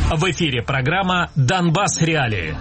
В эфире программа «Донбасс. Реалии».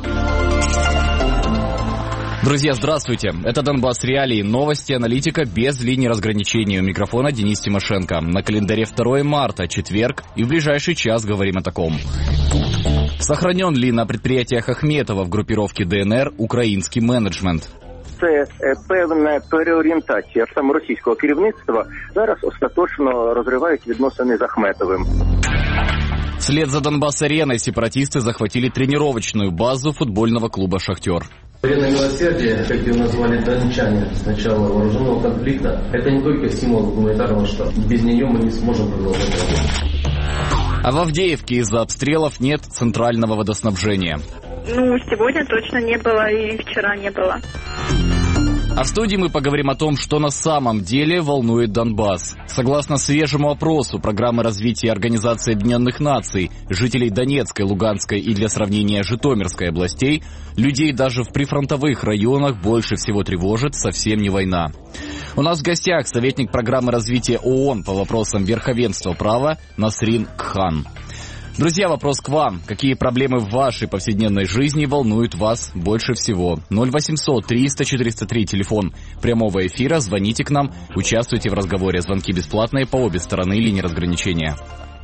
Друзья, здравствуйте. Это «Донбасс. Реалии». Новости, аналитика без линии разграничения. У микрофона Денис Тимошенко. На календаре 2 марта, четверг, и в ближайший час говорим о таком. Сохранен ли на предприятиях Ахметова в группировке ДНР украинский менеджмент? Це певна переорієнтація саме російського керівництва. Зараз остаточно розривають відносини з Ахметовим. Вслед за Донбасс-ареной сепаратисты захватили тренировочную базу футбольного клуба «Шахтер». Военное милосердие, как его назвали дончане с начала вооруженного конфликта, это не только символ гуманитарного штаба. Без нее мы не сможем продолжать работу. А в Авдеевке из-за обстрелов нет центрального водоснабжения. Сегодня точно не было и вчера не было. А в студии мы поговорим о том, что на самом деле волнует Донбасс. Согласно свежему опросу программы развития Организации Объединенных Наций, жителей Донецкой, Луганской и, для сравнения, Житомирской областей, людей даже в прифронтовых районах больше всего тревожит совсем не война. У нас в гостях советник программы развития ООН по вопросам верховенства права Насрин Кхан. Друзья, вопрос к вам. Какие проблемы в вашей повседневной жизни волнуют вас больше всего? 0800 300 403, телефон прямого эфира. Звоните к нам, участвуйте в разговоре. Звонки бесплатные по обе стороны линии разграничения.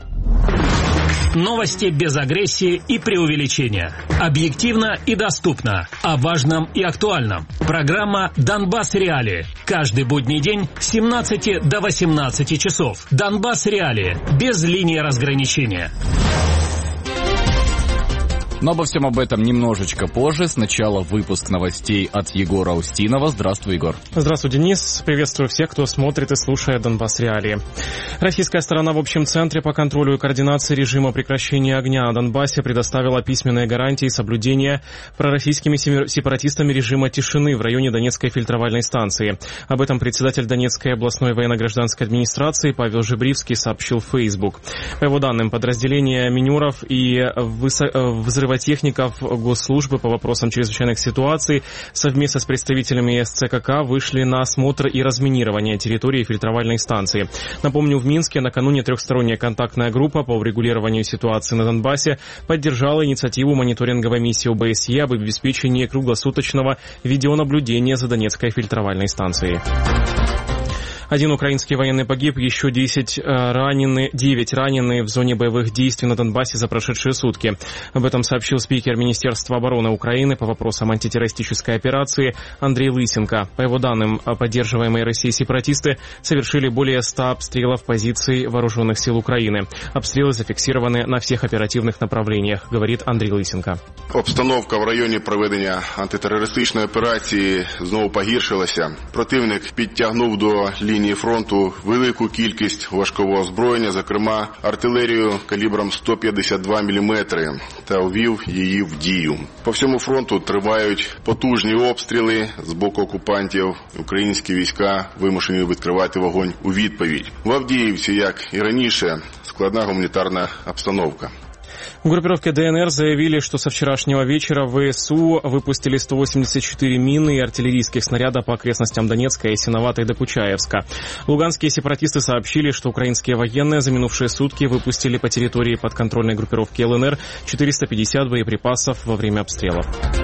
Новости без агрессии и преувеличения. Объективно и доступно. О важном и актуальном. Программа «Донбасс. Реалии». Каждый будний день с 17 до 18 часов. «Донбасс. Реалии». Без линии разграничения. Но обо всем об этом немножечко позже. Сначала выпуск новостей от Егора Устинова. Здравствуй, Егор. Здравствуй, Денис. Приветствую всех, кто смотрит и слушает «Донбасс. Реалии». Российская сторона в общем центре по контролю и координации режима прекращения огня на Донбассе предоставила письменные гарантии соблюдения пророссийскими сепаратистами режима тишины в районе Донецкой фильтровальной станции. Об этом председатель Донецкой областной военно-гражданской администрации Павел Жебривский сообщил в Facebook. По его данным, подразделения минеров и взрывотехников госслужбы по вопросам чрезвычайных ситуаций совместно с представителями СЦКК вышли на осмотр и разминирование территории фильтровальной станции. Напомню, в Минске накануне трехсторонняя контактная группа по урегулированию ситуации на Донбассе поддержала инициативу мониторинговой миссии ОБСЕ об обеспечении круглосуточного видеонаблюдения за Донецкой фильтровальной станцией. Один украинский военный погиб, еще 9 ранены в зоне боевых действий на Донбассе за прошедшие сутки. Об этом сообщил спикер Министерства обороны Украины по вопросам антитеррористической операции Андрей Лысенко. По его данным, поддерживаемые Россией сепаратисты совершили более 100 обстрелов позиций вооруженных сил Украины. Обстрелы зафиксированы на всех оперативных направлениях, говорит Андрей Лысенко. Обстановка в районі проведення антитерористичної операції знову погіршилася. Противник підтягнув до лінії фронту велику кількість важкого озброєння, зокрема артилерію калібром 152 мм, та ввів її в дію. По всьому фронту тривають потужні обстріли з боку окупантів. Українські війська вимушені відкривати вогонь у відповідь. В Авдіївці, як і раніше, складна гуманітарна обстановка. В группировке ДНР заявили, что со вчерашнего вечера ВСУ выпустили 184 мины и артиллерийских снаряда по окрестностям Донецка, Ясиноватой до Кучаевска. Луганские сепаратисты сообщили, что украинские военные за минувшие сутки выпустили по территории подконтрольной группировки ЛНР 450 боеприпасов во время обстрелов.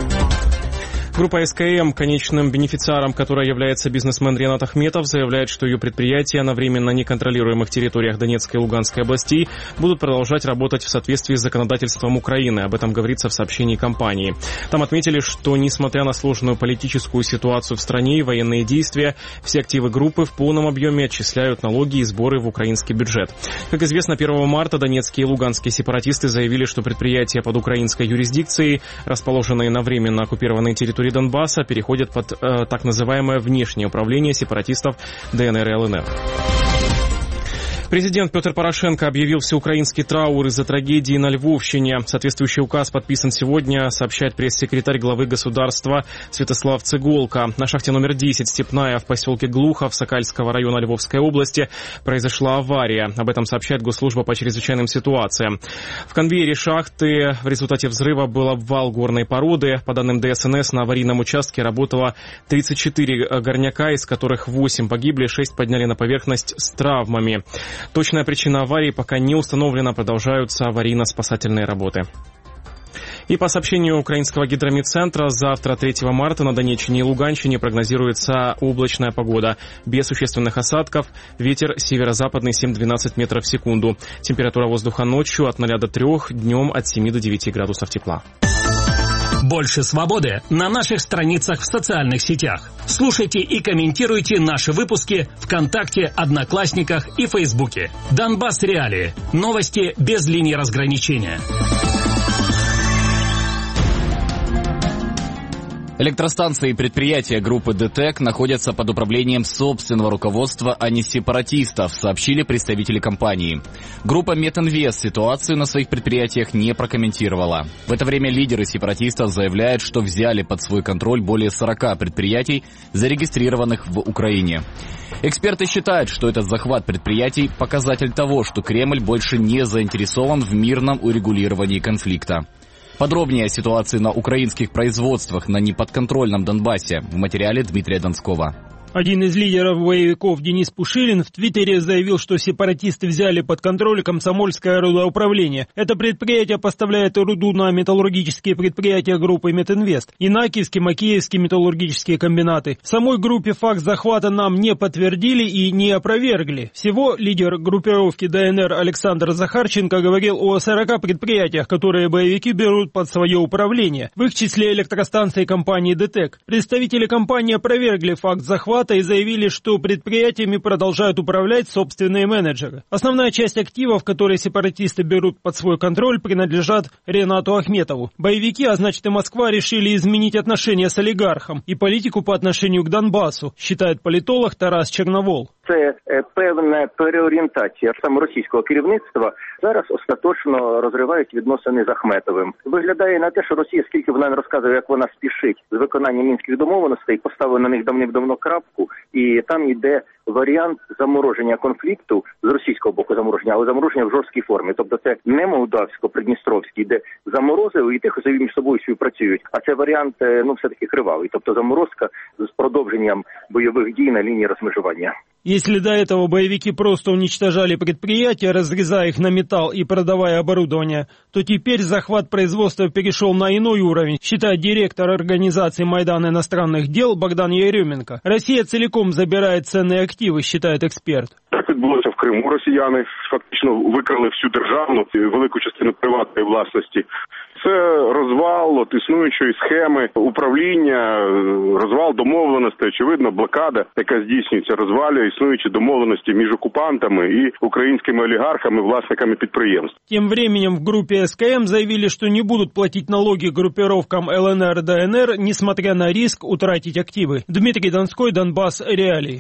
Группа СКМ, конечным бенефициаром которой является бизнесмен Ренат Ахметов, заявляет, что ее предприятия на временно неконтролируемых территориях Донецкой и Луганской областей будут продолжать работать в соответствии с законодательством Украины. Об этом говорится в сообщении компании. Там отметили, что несмотря на сложную политическую ситуацию в стране и военные действия, все активы группы в полном объеме отчисляют налоги и сборы в украинский бюджет. Как известно, 1 марта донецкие и луганские сепаратисты заявили, что предприятия под украинской юрисдикцией, расположенные на временно оккупированной территории Донбасса, переходят под так называемое внешнее управление сепаратистов ДНР и ЛНР. Президент Петр Порошенко объявил всеукраинский траур из-за трагедии на Львовщине. Соответствующий указ подписан сегодня, сообщает пресс-секретарь главы государства Святослав Цыголка. На шахте номер 10 «Степная» в поселке Глухов Сокальского района Львовской области произошла авария. Об этом сообщает Госслужба по чрезвычайным ситуациям. В конвейере шахты в результате взрыва был обвал горной породы. По данным ДСНС, на аварийном участке работало 34 горняка, из которых 8 погибли, 6 подняли на поверхность с травмами. Точная причина аварии пока не установлена, продолжаются аварийно-спасательные работы. И по сообщению украинского гидрометцентра, завтра, 3 марта, на Донеччине и Луганщине прогнозируется облачная погода. Без существенных осадков, ветер северо-западный 7-12 метров в секунду. Температура воздуха ночью от 0 до 3, днем от 7 до 9 градусов тепла. Больше свободы на наших страницах в социальных сетях. Слушайте и комментируйте наши выпуски ВКонтакте, Одноклассниках и Фейсбуке. Донбасс Реалии. Новости без линии разграничения. Электростанции и предприятия группы ДТЭК находятся под управлением собственного руководства, а не сепаратистов, сообщили представители компании. Группа Метинвест ситуацию на своих предприятиях не прокомментировала. В это время лидеры сепаратистов заявляют, что взяли под свой контроль более 40 предприятий, зарегистрированных в Украине. Эксперты считают, что этот захват предприятий – показатель того, что Кремль больше не заинтересован в мирном урегулировании конфликта. Подробнее о ситуации на украинских производствах на неподконтрольном Донбассе в материале Дмитрия Донского. Один из лидеров боевиков Денис Пушилин в Твиттере заявил, что сепаратисты взяли под контроль Комсомольское рудоуправление. Это предприятие поставляет руду на металлургические предприятия группы Метинвест, Инакиевские, Макеевские металлургические комбинаты. В самой группе факт захвата нам не подтвердили и не опровергли. Всего лидер группировки ДНР Александр Захарченко говорил о 40 предприятиях, которые боевики берут под свое управление. В их числе электростанции компании ДТЭК. Представители компании опровергли факт захвата и заявили, что предприятиями продолжают управлять собственные менеджеры. Основная часть активов, которые сепаратисты берут под свой контроль, принадлежат Ренату Ахметову. Боевики, а значит и Москва, решили изменить отношения с олигархом и политику по отношению к Донбассу, считает политолог Тарас Черновол. Це певна переорієнтація саме російського керівництва. Зараз остаточно розривають відносини з Ахметовим. Виглядає на те, що Росія, скільки вона не розказує, як вона спішить з виконанням мінських домовленостей, поставила на них давним-давно крапку, і там йде варіант замороження конфлікту з російського боку замороження, але замороження в жорсткій формі. Тобто це не молдавсько-придністровський, де заморозили і тихо собі між собою співпрацюють, а це варіант, все-таки кривавий. Тобто заморозка з продовженням бойових дій на лінії розмежування. Если до этого боевики просто уничтожали предприятия, разрезая их на металл и продавая оборудование, то теперь захват производства перешел на иной уровень, считает директор организации «Майдан иностранных дел» Богдан Еременко. Россия целиком забирает ценные активы, считает эксперт. Так відбулося в Криму. Росіяни фактично викрали всю державну і велику частину приватної власності. Це розвал існуючої схеми управління, розвал домовленостей, очевидно, блокада, яка здійснюється, розвалює існуючі домовленості між окупантами і українськими олігархами, власниками підприємств. Тем временем в группе СКМ заявили, что не будут платить налоги группировкам ЛНР и ДНР, несмотря на риск утратить активы. Дмитрий Донской, Донбасс Реалии.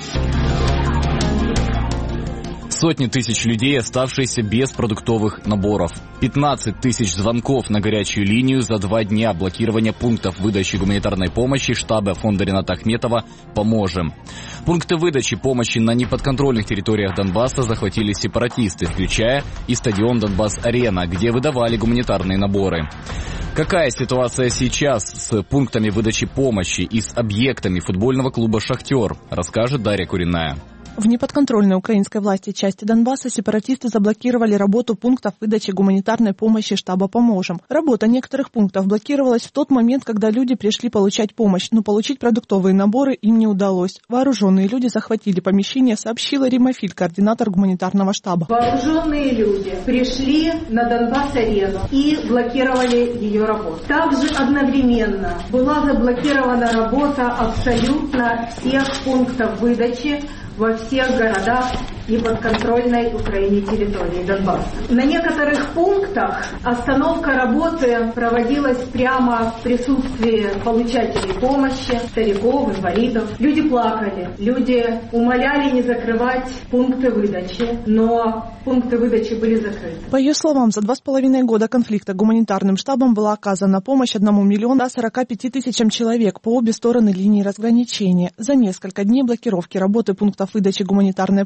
Сотни тысяч людей, оставшиеся без продуктовых наборов. 15 тысяч звонков на горячую линию за 2 дня блокирования пунктов выдачи гуманитарной помощи штаба фонда Рената Ахметова «Поможем». Пункты выдачи помощи на неподконтрольных территориях Донбасса захватили сепаратисты, включая и стадион «Донбасс-Арена», где выдавали гуманитарные наборы. Какая ситуация сейчас с пунктами выдачи помощи и с объектами футбольного клуба «Шахтер», расскажет Дарья Куриная. В неподконтрольной украинской власти части Донбасса сепаратисты заблокировали работу пунктов выдачи гуманитарной помощи штаба «Поможем». Работа некоторых пунктов блокировалась в тот момент, когда люди пришли получать помощь, но получить продуктовые наборы им не удалось. Вооруженные люди захватили помещение, сообщила Рима Филь, координатор гуманитарного штаба. Вооруженные люди пришли на Донбасс-арену и блокировали ее работу. Также одновременно была заблокирована работа абсолютно всех пунктов выдачи во всех городах неподконтрольной Украине территории Донбасса. На некоторых пунктах остановка работы проводилась прямо в присутствии получателей помощи, стариков, инвалидов. Люди плакали, люди умоляли не закрывать пункты выдачи, но пункты выдачи были закрыты. По ее словам, за 2,5 года конфликта гуманитарным штабам была оказана помощь 1 145 000 человек по обе стороны линии разграничения. За несколько дней блокировки работы пунктов выдачи гуманитарной помощи на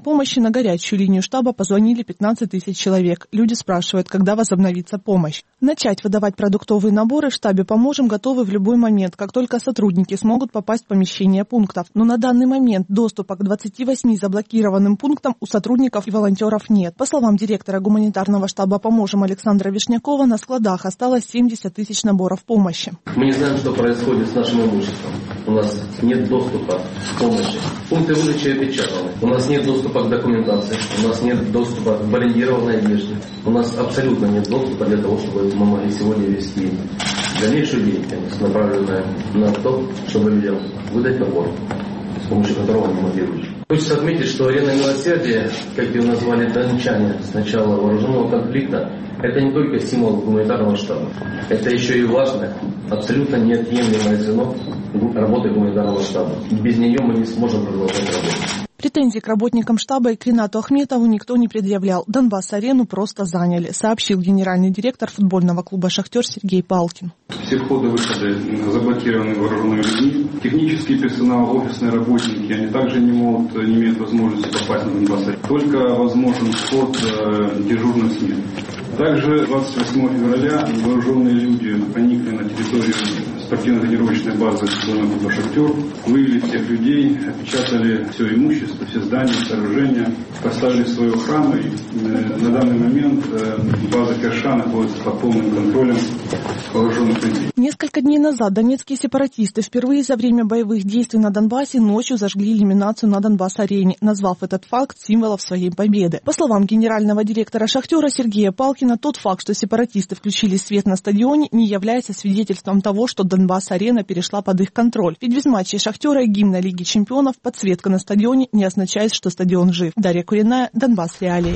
На горячую линию штаба позвонили 15 тысяч человек. Люди спрашивают, когда возобновится помощь. Начать выдавать продуктовые наборы в штабе «Поможем» готовы в любой момент, как только сотрудники смогут попасть в помещение пунктов. Но на данный момент доступа к 28 заблокированным пунктам у сотрудников и волонтеров нет. По словам директора гуманитарного штаба «Поможем» Александра Вишнякова, на складах осталось 70 тысяч наборов помощи. Мы не знаем, что происходит с нашим имуществом. У нас нет доступа к помощи. Пункты выдачи опечатаны. У нас нет доступа к документации. У нас нет доступа к брендированной одежде. У нас абсолютно нет доступа для того, чтобы мы могли сегодня вести дальнейшую деятельность, направленную на то, чтобы людям выдать набор, с помощью которого они могли выжить. Хочется отметить, что арена милосердия, как ее назвали дончане с начала вооруженного конфликта, это не только символ гуманитарного штаба. Это еще и важное, абсолютно неотъемлемое звено работы гуманитарного штаба. Без нее мы не сможем продолжать работу. Претензий к работникам штаба и к Ринату Ахметову никто не предъявлял. Донбасс-арену просто заняли, сообщил генеральный директор футбольного клуба «Шахтер» Сергей Палкин. Все входы-выходы заблокированы вооруженными людьми. Технический персонал, офисные работники, они также не имеют возможности попасть на Донбасс. Только возможен вход дежурных смен. Также 28 февраля вооруженные люди проникли на территорию спортивно-тренировочной базы футбольного клуба «Шахтер», вывели всех людей, опечатали все имущество, все здания, сооружения, поставили свои охрану. И на данный момент база Керша находится под полным контролем вооруженных людей. Несколько дней назад донецкие сепаратисты впервые за время боевых действий на Донбассе ночью зажгли иллюминацию на Донбасс-арене, назвав этот факт символом своей победы. По словам генерального директора «Шахтера» Сергея Палкина, тот факт, что сепаратисты включили свет на стадионе, не является свидетельством того, что Донбасс-арена перешла под их контроль. Ведь без матчей «Шахтера» и гимна Лиги чемпионов подсветка на стадионе не означает, что стадион жив. Дарья Куриная, Донбасс Реалии.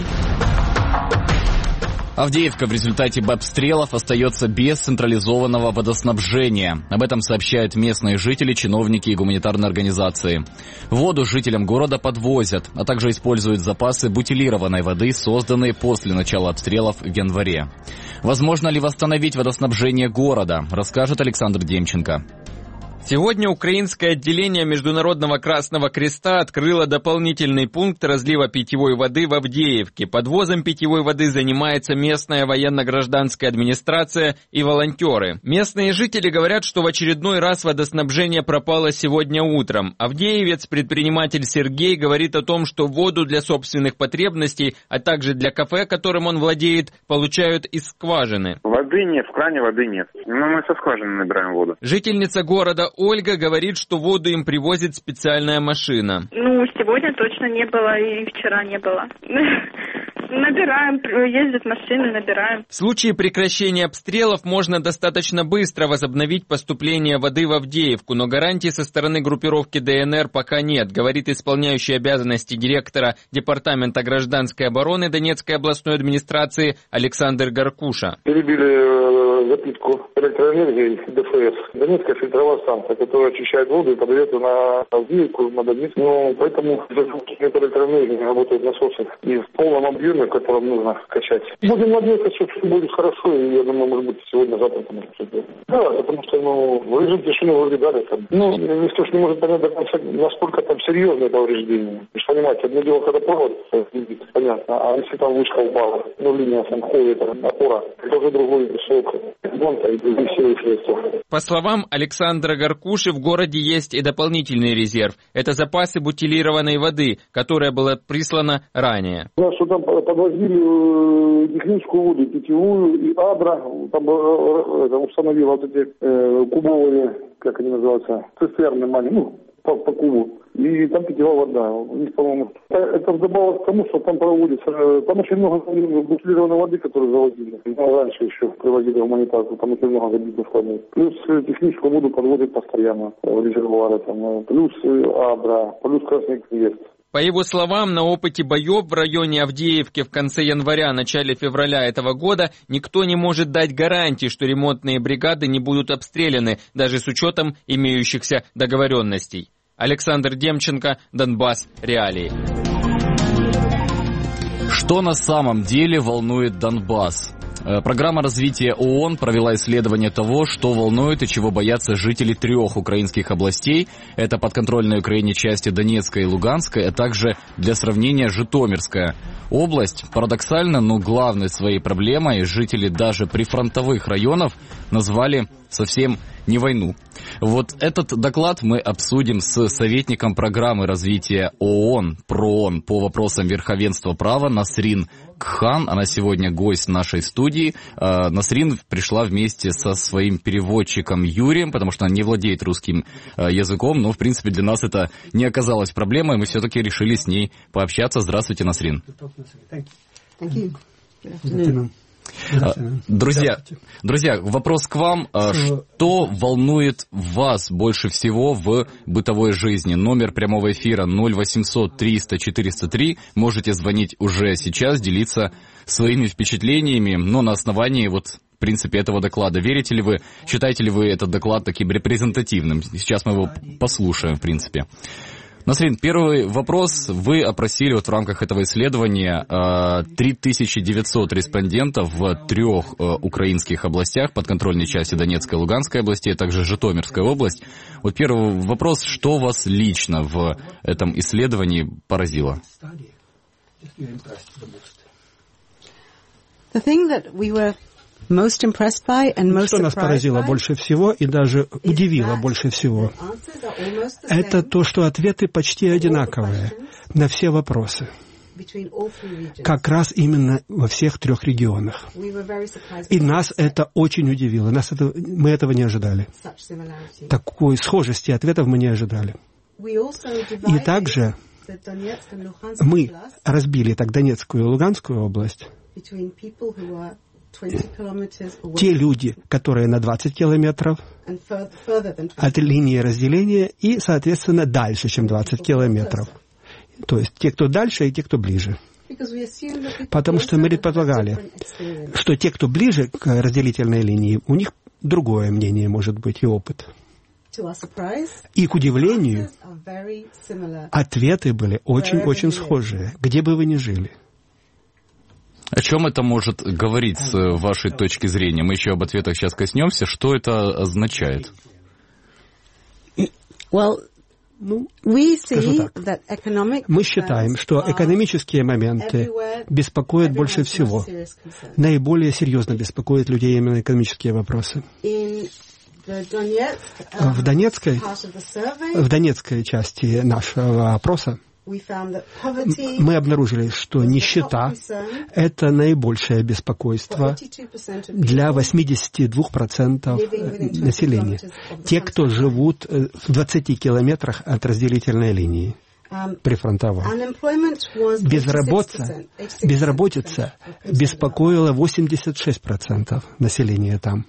Авдеевка в результате обстрелов остается без централизованного водоснабжения. Об этом сообщают местные жители, чиновники и гуманитарные организации. Воду жителям города подвозят, а также используют запасы бутилированной воды, созданные после начала обстрелов в январе. Возможно ли восстановить водоснабжение города, расскажет Александр Демченко. Сегодня украинское отделение Международного Красного Креста открыло дополнительный пункт разлива питьевой воды в Авдеевке. Подвозом питьевой воды занимается местная военно-гражданская администрация и волонтеры. Местные жители говорят, что в очередной раз водоснабжение пропало сегодня утром. Авдеевец, предприниматель Сергей, говорит о том, что воду для собственных потребностей, а также для кафе, которым он владеет, получают из скважины. Воды нет, в кране воды нет. Но мы со скважины набираем воду. Жительница города Ольга говорит, что воду им привозит специальная машина. Сегодня точно не было и вчера не было. Набираем, ездят машины, набираем. В случае прекращения обстрелов можно достаточно быстро возобновить поступление воды в Авдеевку, но гарантий со стороны группировки ДНР пока нет, говорит исполняющий обязанности директора Департамента гражданской обороны Донецкой областной администрации Александр Гаркуша. Перебили запитку электроэнергии ДФС. Донецкая фильтровая станция, которая очищает воду и подает ее на Авдеевку, на Донецк. Поэтому электроэнергии работают насосы и в полном объеме, в котором нужно качать. Будем надеяться, что все будет хорошо, и я думаю, может быть, сегодня-завтра это может все делать. Да, потому что, режим тишины вроде дали. Никто ж не может понять до конца, насколько там серьезно это повреждение. Вы же понимаете, одно дело, когда провод видит, понятно, а если там вышка упала, линия там ходит, опора, это уже другой срок. По словам Александра Гаркуши, в городе есть и дополнительный резерв. Это запасы бутилированной воды, которая была прислана ранее. Да, что там подвозили техническую воду, питьевую и Адра, там установили вот эти кубовые, как они называются, цистерны маленькие, по кубу. И там питьевая вода. У них, по-моему, это вдобавок к тому, что там проводится. Там очень много бутилированной воды, которую завозили. Раньше еще привозили гуманитарку, там очень много забитых складов. Плюс техническую воду подводят постоянно в резервуары. Плюс Абра, плюс Красный Крест. По его словам, на опыте боев в районе Авдеевки в конце января, начале февраля этого года никто не может дать гарантии, что ремонтные бригады не будут обстреляны, даже с учетом имеющихся договоренностей. Александр Демченко, Донбасс Реалии. Что на самом деле волнует Донбасс? Программа развития ООН провела исследование того, что волнует и чего боятся жители 3 украинских областей. Это подконтрольные Украине части Донецкая и Луганская, а также, для сравнения, Житомирская область. Парадоксально, но главной своей проблемой жители даже прифронтовых районов назвали совсем не войну. Вот этот доклад мы обсудим с советником программы развития ООН, ПРООН по вопросам верховенства права Насрин Кхан. Она сегодня гость нашей студии. Насрин пришла вместе со своим переводчиком Юрием, потому что она не владеет русским языком, но, в принципе, для нас это не оказалось проблемой. Мы все-таки решили с ней пообщаться. Здравствуйте, Насрин. Друзья, вопрос к вам. Что волнует вас больше всего в бытовой жизни? Номер прямого эфира 0800 300 403. Можете звонить уже сейчас, делиться своими впечатлениями, но на основании в принципе, этого доклада. Верите ли вы, считаете ли вы этот доклад таким репрезентативным? Сейчас мы его послушаем, в принципе. Насрин, первый вопрос. Вы опросили в рамках этого исследования 3900 респондентов в 3 украинских областях, подконтрольной части Донецкой и Луганской области, а также Житомирская область. Вот первый вопрос. Что вас лично в этом исследовании поразило? Что нас поразило больше всего и даже удивило больше всего, это то, что ответы почти одинаковые на все вопросы. Как раз именно во всех 3 регионах. И нас это очень удивило. Мы этого не ожидали. Такой схожести ответов мы не ожидали. И также мы разбили так Донецкую и Луганскую область. Те люди, которые на 20 километров от линии разделения и, соответственно, дальше, чем 20 километров. То есть те, кто дальше, и те, кто ближе. Потому что мы предполагали, что те, кто ближе к разделительной линии, у них другое мнение может быть и опыт. И, к удивлению, ответы были очень-очень схожие, где бы вы ни жили. О чем это может говорить с вашей точки зрения? Мы еще об ответах сейчас коснемся. Что это означает? Скажу так. Мы считаем, что экономические моменты беспокоят больше всего. Наиболее серьезно беспокоят людей именно экономические вопросы. В донецкой части нашего опроса мы обнаружили, что нищета – это наибольшее беспокойство для 82% населения. Те, кто живут в 20 километрах от разделительной линии прифронтовой. Безработица беспокоила 86% населения там.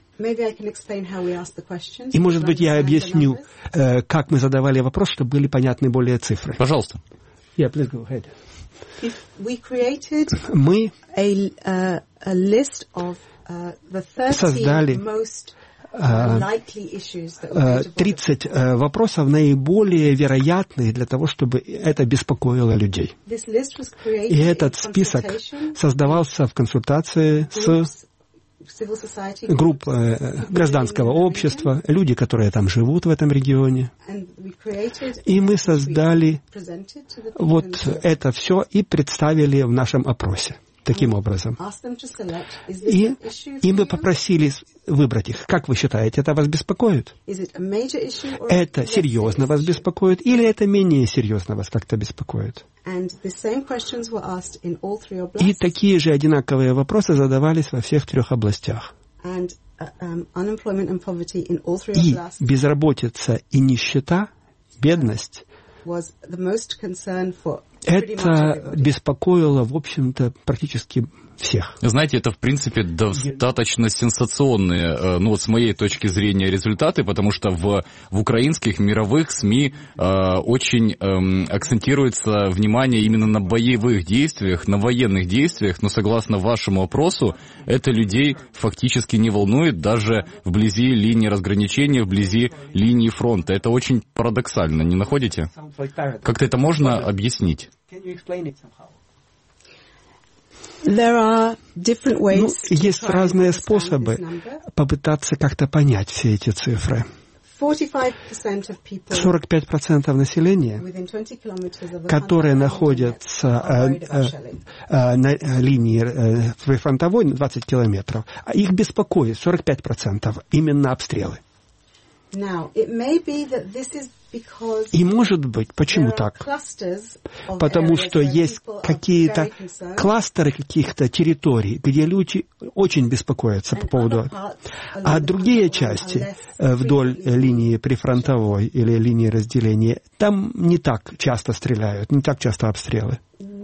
И, может быть, я объясню, как мы задавали вопрос, чтобы были понятны более цифры. Пожалуйста. Yeah, please go ahead. Мы создали 30 вопросов, наиболее вероятных для того, чтобы это беспокоило людей. И этот список создавался в консультации с групп гражданского общества, люди, которые там живут в этом регионе. И мы создали вот это все и представили в нашем опросе таким образом. И мы попросили выбрать их. Как вы считаете, это вас беспокоит? Это серьезно вас беспокоит или это менее серьезно вас как-то беспокоит? И такие же одинаковые вопросы задавались во всех 3 областях. И безработица и нищета, бедность, это беспокоило, в общем-то, практически всех. Знаете, это, в принципе, достаточно сенсационные, с моей точки зрения, результаты, потому что в украинских мировых СМИ очень акцентируется внимание именно на боевых действиях, на военных действиях, но, согласно вашему опросу, это людей фактически не волнует даже вблизи линии разграничения, вблизи линии фронта. Это очень парадоксально, не находите? Как-то это можно объяснить? Есть разные способы попытаться как-то понять все эти цифры. 45% населения, которые находятся на линии прифронтовой на 20 километров, их беспокоит 45% именно обстрелы. И может быть, почему так? Потому что есть какие-то кластеры каких-то территорий, где люди очень беспокоятся по поводу... А другие части вдоль линии прифронтовой или линии разделения, там не так часто стреляют, не так часто обстрелы.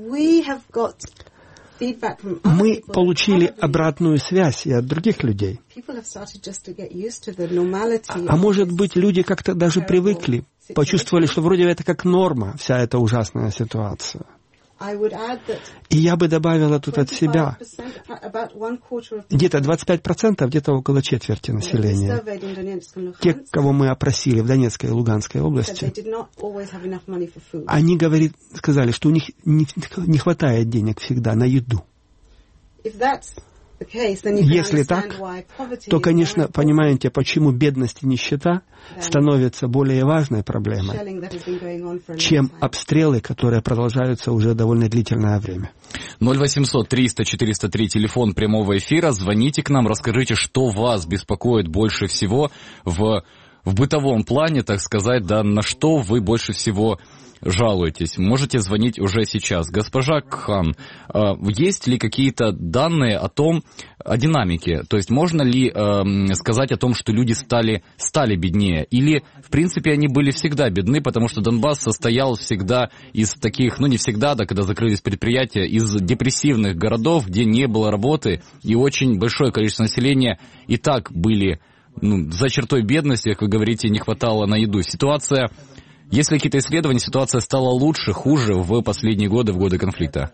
Мы получили обратную связь и от других людей. А может быть, люди как-то даже привыкли, почувствовали, что вроде это как норма, вся эта ужасная ситуация. И я бы добавила тут от себя где-то 25%, где-то около четверти населения. Те, кого мы опросили в Донецкой и Луганской области, они сказали, что у них не хватает денег всегда на еду. Если так, то, конечно, понимаете, почему бедность и нищета становятся более важной проблемой, чем обстрелы, которые продолжаются уже довольно длительное время. 0800-300-403, телефон прямого эфира. Звоните к нам, расскажите, что вас беспокоит больше всего в бытовом плане, так сказать, да, на что вы больше всего жалуетесь. Можете звонить уже сейчас. Госпожа Кхан, есть ли какие-то данные о динамике? То есть можно ли сказать о том, что люди стали беднее? Или, в принципе, они были всегда бедны, потому что Донбасс состоял всегда из таких, не всегда, да, когда закрылись предприятия, из депрессивных городов, где не было работы, и очень большое количество населения и так были за чертой бедности, как вы говорите, не хватало на еду. Есть ли какие-то исследования, ситуация стала лучше, хуже в последние годы, в годы конфликта?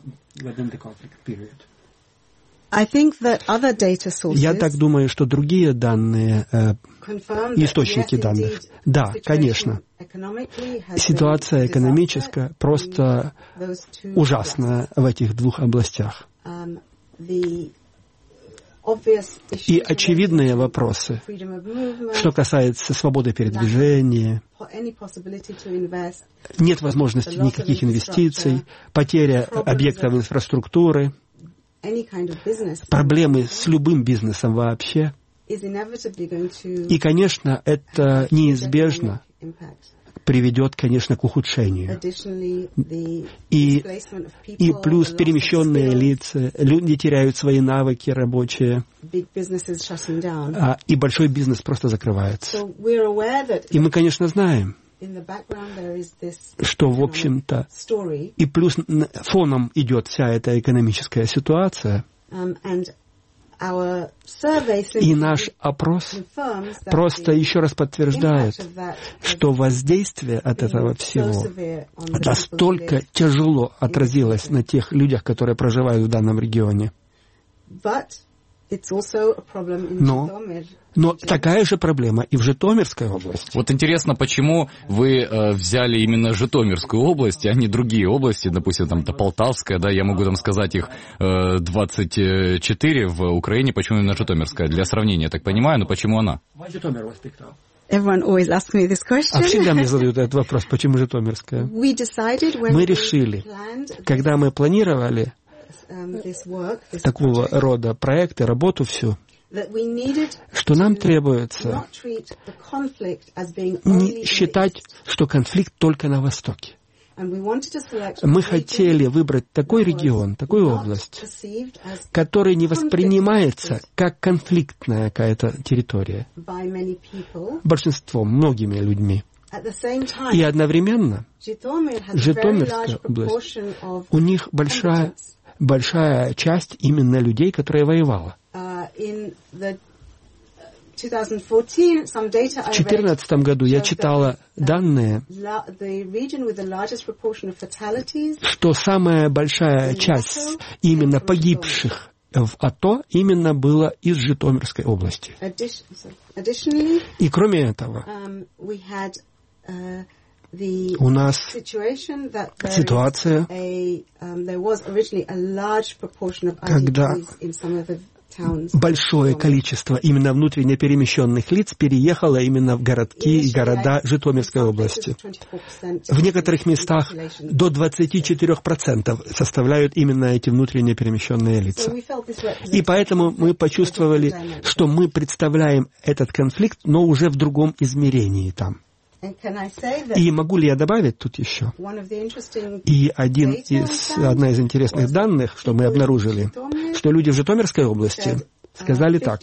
Я так думаю, что другие данные, источники данных, да, конечно. Ситуация экономическая просто ужасная в этих двух областях. И очевидные вопросы, что касается свободы передвижения, нет возможности никаких инвестиций, потеря объектов инфраструктуры, проблемы с любым бизнесом вообще. И, конечно, это неизбежно приведет, конечно, к ухудшению. И плюс перемещенные лица, люди теряют свои навыки рабочие, и большой бизнес просто закрывается. И мы, конечно, знаем, что, в общем-то, и плюс фоном идет вся эта экономическая ситуация. И наш опрос просто еще раз подтверждает, что воздействие от этого всего настолько тяжело отразилось на тех людях, которые проживают в данном регионе. Но такая же проблема и в Житомирской области. Вот интересно, почему вы взяли именно Житомирскую область, а не другие области, допустим, там Полтавская, да, я могу там сказать их 24 в Украине, почему именно Житомирская? Для сравнения, я так понимаю, но почему она? Всегда мне задают этот вопрос, почему Житомирская? Мы решили, когда мы планировали такого рода проекты, работу всю, что нам требуется не считать, что конфликт только на Востоке. Мы хотели выбрать такой регион, такую область, который не воспринимается как конфликтная какая-то территория большинством, многими людьми. И одновременно Житомирская область, у них большая часть именно людей, которые воевала. В 2014 году я читала данные, что самая большая часть именно погибших в АТО именно была из Житомирской области. И кроме этого, У нас ситуация, когда большое количество именно внутренне перемещенных лиц переехало именно в городки и города Житомирской области. В некоторых местах до 24% составляют именно эти внутренне перемещенные лица. И поэтому мы почувствовали, что мы представляем этот конфликт, но уже в другом измерении там. И могу ли я добавить тут еще? И одна из интересных данных, что мы обнаружили, что люди в Житомирской области сказали так: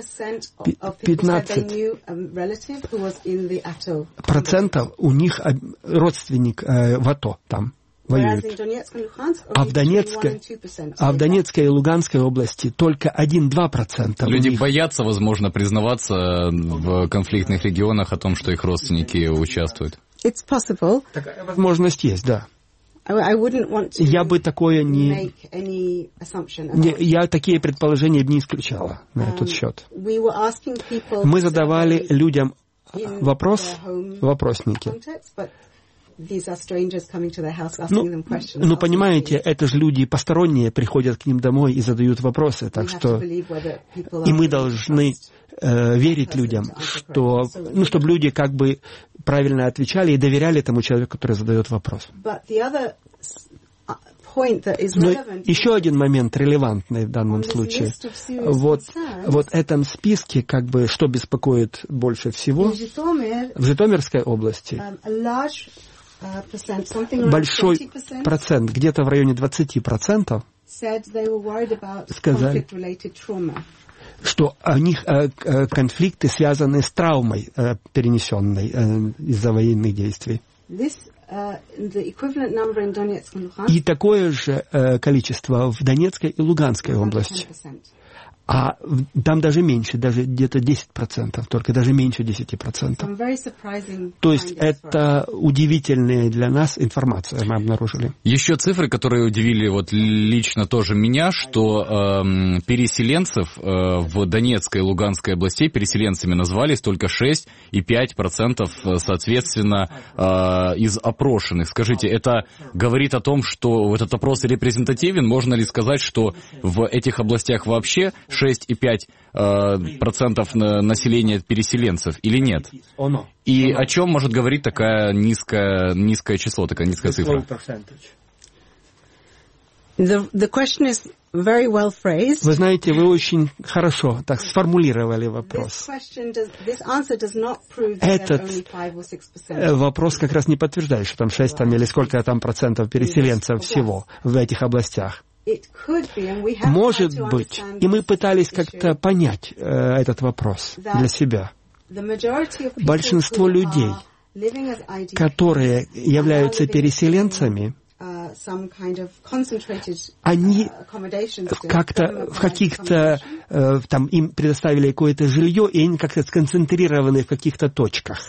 15% у них родственник в АТО там воюют. А в Донецкой и Луганской области только 1-2%. Люди боятся, возможно, признаваться в конфликтных регионах о том, что их родственники участвуют. Такая возможность есть, да. Я бы такое я такие предположения не исключала на этот счет. Мы задавали людям вопросники. Понимаете, это же люди посторонние приходят к ним домой и задают вопросы, так что и мы должны верить людям, чтобы люди как бы правильно отвечали и доверяли тому человеку, который задает вопрос. Но еще один момент релевантный в данном случае. Вот в этом списке, как бы, что беспокоит больше всего, в Житомирской области большой процент, где-то в районе 20%, сказали, что у них конфликты связаны с травмой, перенесенной из-за военных действий. И такое же количество в Донецкой и Луганской области. А там даже меньше, даже где-то 10%, только даже меньше 10%. То есть это удивительная для нас информация, мы обнаружили. Еще цифры, которые удивили вот лично тоже меня, что переселенцев в Донецкой и Луганской областей переселенцами назвались только 6,5% соответственно из опрошенных. Скажите, это говорит о том, что этот опрос репрезентативен? Можно ли сказать, что в этих областях вообще 6,5% населения переселенцев или нет? И о чем может говорить такая низкое число, такая низкая цифра? Вы знаете, вы очень хорошо так сформулировали вопрос. Этот вопрос как раз не подтверждает, что там 6 или сколько там процентов переселенцев всего в этих областях. Может быть, и мы пытались как-то понять этот вопрос для себя. Большинство людей, которые являются переселенцами, они как-то в каких-то, там им предоставили какое-то жилье, и они как-то сконцентрированы в каких-то точках.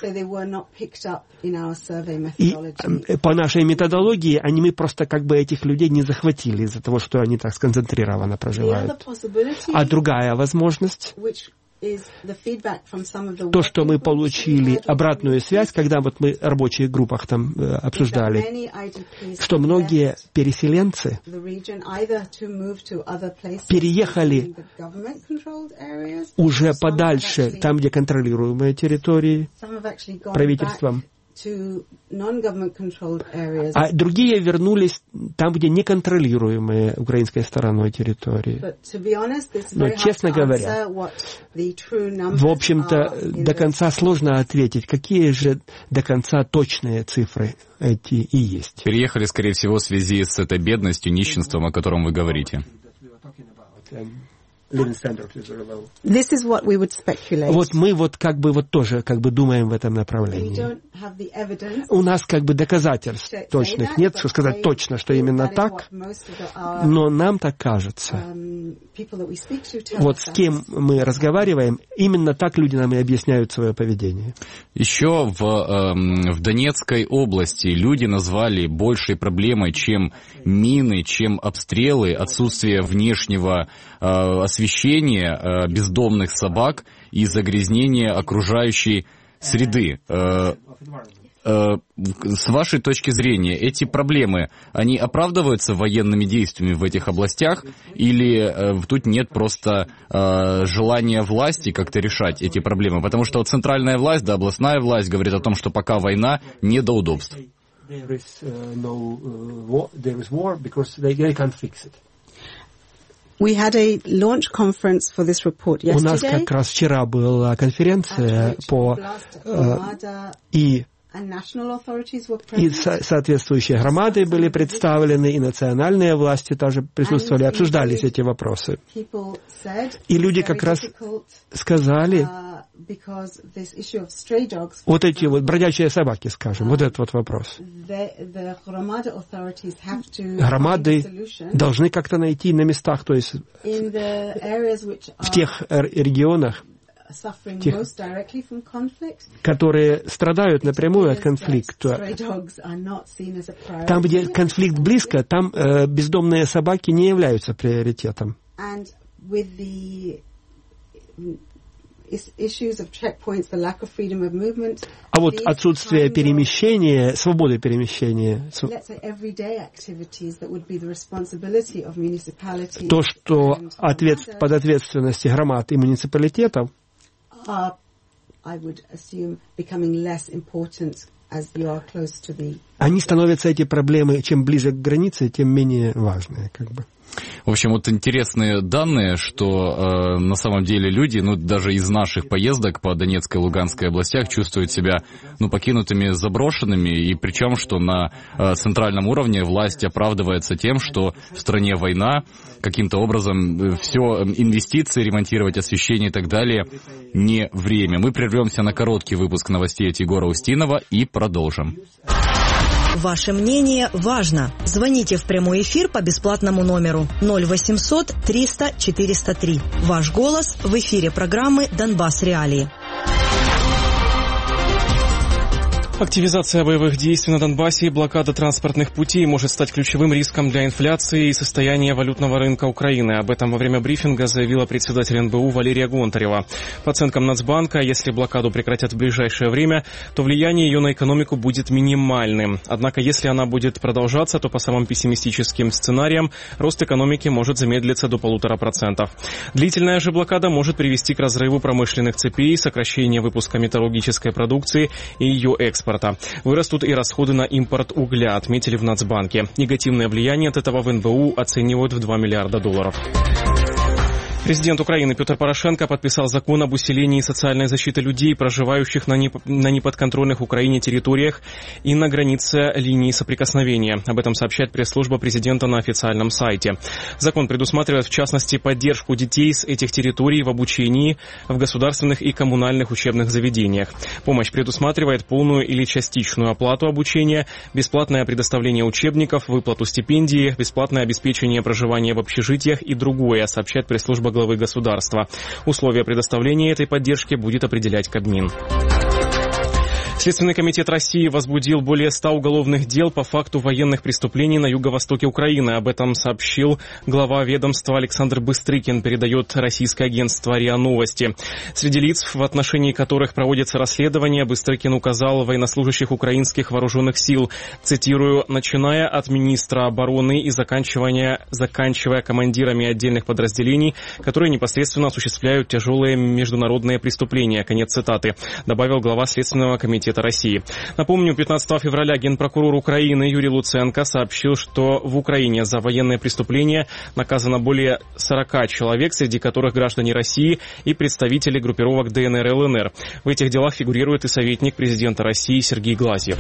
И по нашей методологии мы просто как бы этих людей не захватили из-за того, что они так сконцентрированно проживают. А другая возможность, то, что мы получили обратную связь, когда вот мы в рабочих группах там обсуждали, что многие переселенцы переехали уже подальше, там, где контролируемые территории правительством, а другие вернулись там, где неконтролируемые украинской стороной территории. Но, честно говоря, в общем-то, до конца сложно ответить, какие же до конца точные цифры эти и есть. Переехали, скорее всего, в связи с этой бедностью, нищенством, о котором вы говорите. Вот мы вот как бы вот тоже как бы думаем в этом направлении. У нас как бы доказательств точных нет, что сказать точно, что именно так, но нам так кажется. Вот с кем мы разговариваем, именно так люди нам и объясняют свое поведение. Еще в Донецкой области люди назвали большей проблемой, чем мины, чем обстрелы, отсутствие внешнего освещения, бездомных собак и загрязнение окружающей среды. с вашей точки зрения, эти проблемы, они оправдываются военными действиями в этих областях, или тут нет просто желания власти как-то решать эти проблемы? Потому что центральная власть, да, областная власть говорит о том, что пока война, не до удобств. We had a launch conference for this report yesterday. У нас как раз вчера была конференция и соответствующие громады были представлены, и национальные власти тоже присутствовали, обсуждались эти вопросы. И люди как раз сказали, вот эти вот бродячие собаки, скажем, вот этот вот вопрос. Громады должны как-то найти на местах, то есть в тех регионах, которые страдают напрямую от конфликта. Там, где конфликт близко, там бездомные собаки не являются приоритетом. А вот отсутствие перемещения, свободы перемещения, то, что под ответственностью громад и муниципалитетов, они становятся, эти проблемы, чем ближе к границе, тем менее важные, как бы. В общем, вот интересные данные, что на самом деле люди, даже из наших поездок по Донецкой и Луганской областях чувствуют себя, покинутыми, заброшенными, и причем, что на центральном уровне власть оправдывается тем, что в стране война, каким-то образом все инвестиции, ремонтировать освещение и так далее не время. Мы прервемся на короткий выпуск новостей от Егора Устинова и продолжим. Ваше мнение важно. Звоните в прямой эфир по бесплатному номеру 0800 300 403. Ваш голос в эфире программы «Донбасс Реалии». Активизация боевых действий на Донбассе и блокада транспортных путей может стать ключевым риском для инфляции и состояния валютного рынка Украины. Об этом во время брифинга заявила председатель НБУ Валерия Гонтарева. По оценкам Нацбанка, если блокаду прекратят в ближайшее время, то влияние ее на экономику будет минимальным. Однако, если она будет продолжаться, то по самым пессимистическим сценариям рост экономики может замедлиться до 1,5%. Длительная же блокада может привести к разрыву промышленных цепей, сокращению выпуска металлургической продукции и ее экспорта. Вырастут и расходы на импорт угля, отметили в Нацбанке. Негативное влияние от этого в НБУ оценивают в $2 миллиарда. Президент Украины Петр Порошенко подписал закон об усилении социальной защиты людей, проживающих на неподконтрольных Украине территориях и на границе линии соприкосновения. Об этом сообщает пресс-служба президента на официальном сайте. Закон предусматривает, в частности, поддержку детей с этих территорий в обучении в государственных и коммунальных учебных заведениях. Помощь предусматривает полную или частичную оплату обучения, бесплатное предоставление учебников, выплату стипендии, бесплатное обеспечение проживания в общежитиях и другое, сообщает пресс-служба главы государства. Условия предоставления этой поддержки будет определять Кабмин. Следственный комитет России возбудил более 100 уголовных дел по факту военных преступлений на юго-востоке Украины. Об этом сообщил глава ведомства Александр Быстрыкин, передает российское агентство РИА Новости. Среди лиц, в отношении которых проводится расследование, Быстрыкин указал военнослужащих украинских вооруженных сил, цитирую, начиная от министра обороны и заканчивая командирами отдельных подразделений, которые непосредственно осуществляют тяжелые международные преступления. Конец цитаты, добавил глава Следственного комитета России. Напомню, 15 февраля генпрокурор Украины Юрий Луценко сообщил, что в Украине за военные преступления наказано более 40 человек, среди которых граждане России и представители группировок ДНР и ЛНР. В этих делах фигурирует и советник президента России Сергей Глазьев.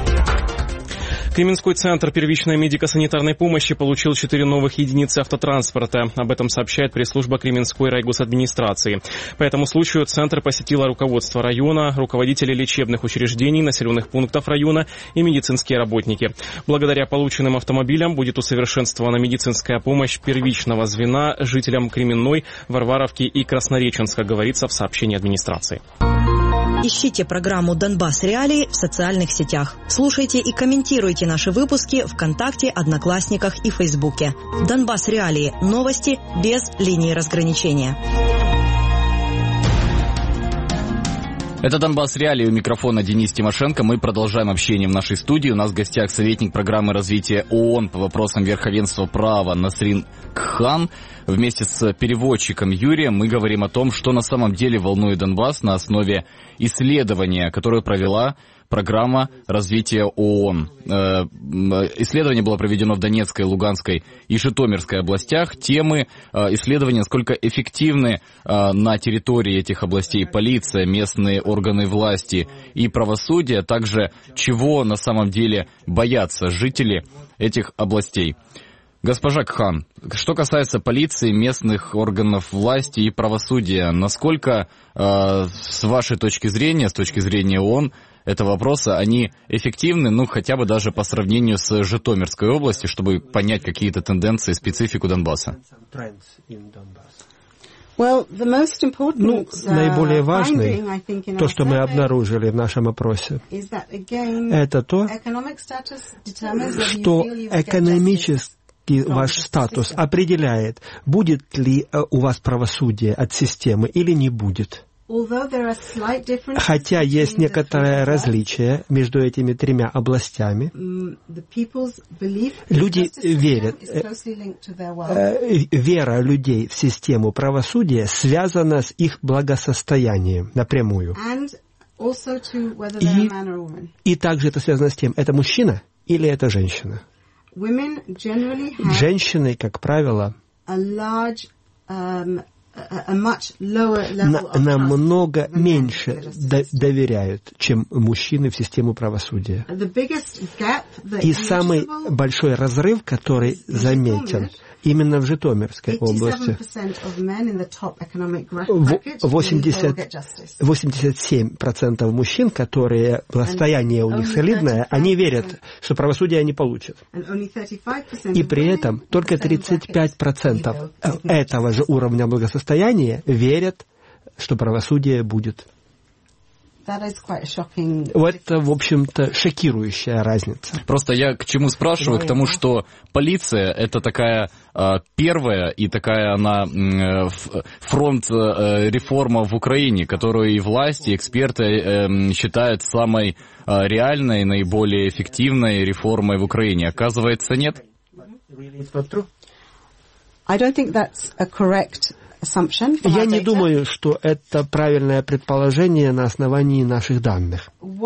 Кременской центр первичной медико-санитарной помощи получил 4 новых единицы автотранспорта. Об этом сообщает пресс-служба Кременской райгосадминистрации. По этому случаю центр посетило руководство района, руководители лечебных учреждений, населенных пунктов района и медицинские работники. Благодаря полученным автомобилям будет усовершенствована медицинская помощь первичного звена жителям Кременной, Варваровки и Краснореченска, говорится в сообщении администрации. Ищите программу «Донбасс Реалии» в социальных сетях. Слушайте и комментируйте наши выпуски ВКонтакте, Одноклассниках и Фейсбуке. «Донбасс Реалии» – новости без линии разграничения. Это «Донбасс Реалии», у микрофона Денис Тимошенко. Мы продолжаем общение в нашей студии. У нас в гостях советник программы развития ООН по вопросам верховенства права Насрин Кхан. Вместе с переводчиком Юрием мы говорим о том, что на самом деле волнует Донбасс на основе исследования, которое провела программа развития ООН. Исследование было проведено в Донецкой, Луганской и Житомирской областях. Темы исследования, насколько эффективны на территории этих областей полиция, местные органы власти и правосудие, а также чего на самом деле боятся жители этих областей. Госпожа Кхан, что касается полиции, местных органов власти и правосудия, насколько, с вашей точки зрения, с точки зрения ООН, это вопросы, они эффективны, ну, хотя бы даже по сравнению с Житомирской областью, чтобы понять какие-то тенденции, специфику Донбасса? Наиболее важное, то, что мы обнаружили в нашем опросе, это то, что экономический ваш статус определяет, будет ли у вас правосудие от системы или не будет. Хотя есть некоторое различие между этими тремя областями, люди верят, вера людей в систему правосудия связана с их благосостоянием напрямую. И также это связано с тем, это мужчина или это женщина. Женщины, как правило, намного меньше доверяют, чем мужчины в систему правосудия. И самый большой разрыв, который заметен именно в Житомирской области, 87% мужчин, которые состояние у них солидное, они верят, что правосудие они получат. И при этом только 35% этого же уровня благосостояния верят, что правосудие будет. Это, в общем-то, шокирующая разница. Просто я к чему спрашиваю? К тому, что полиция — это такая первая и такая она фронт реформа в Украине, которую и власти, и эксперты считают самой реальной, наиболее эффективной реформой в Украине. Оказывается, нет? Я не думаю, что это правильное предположение на основании наших данных.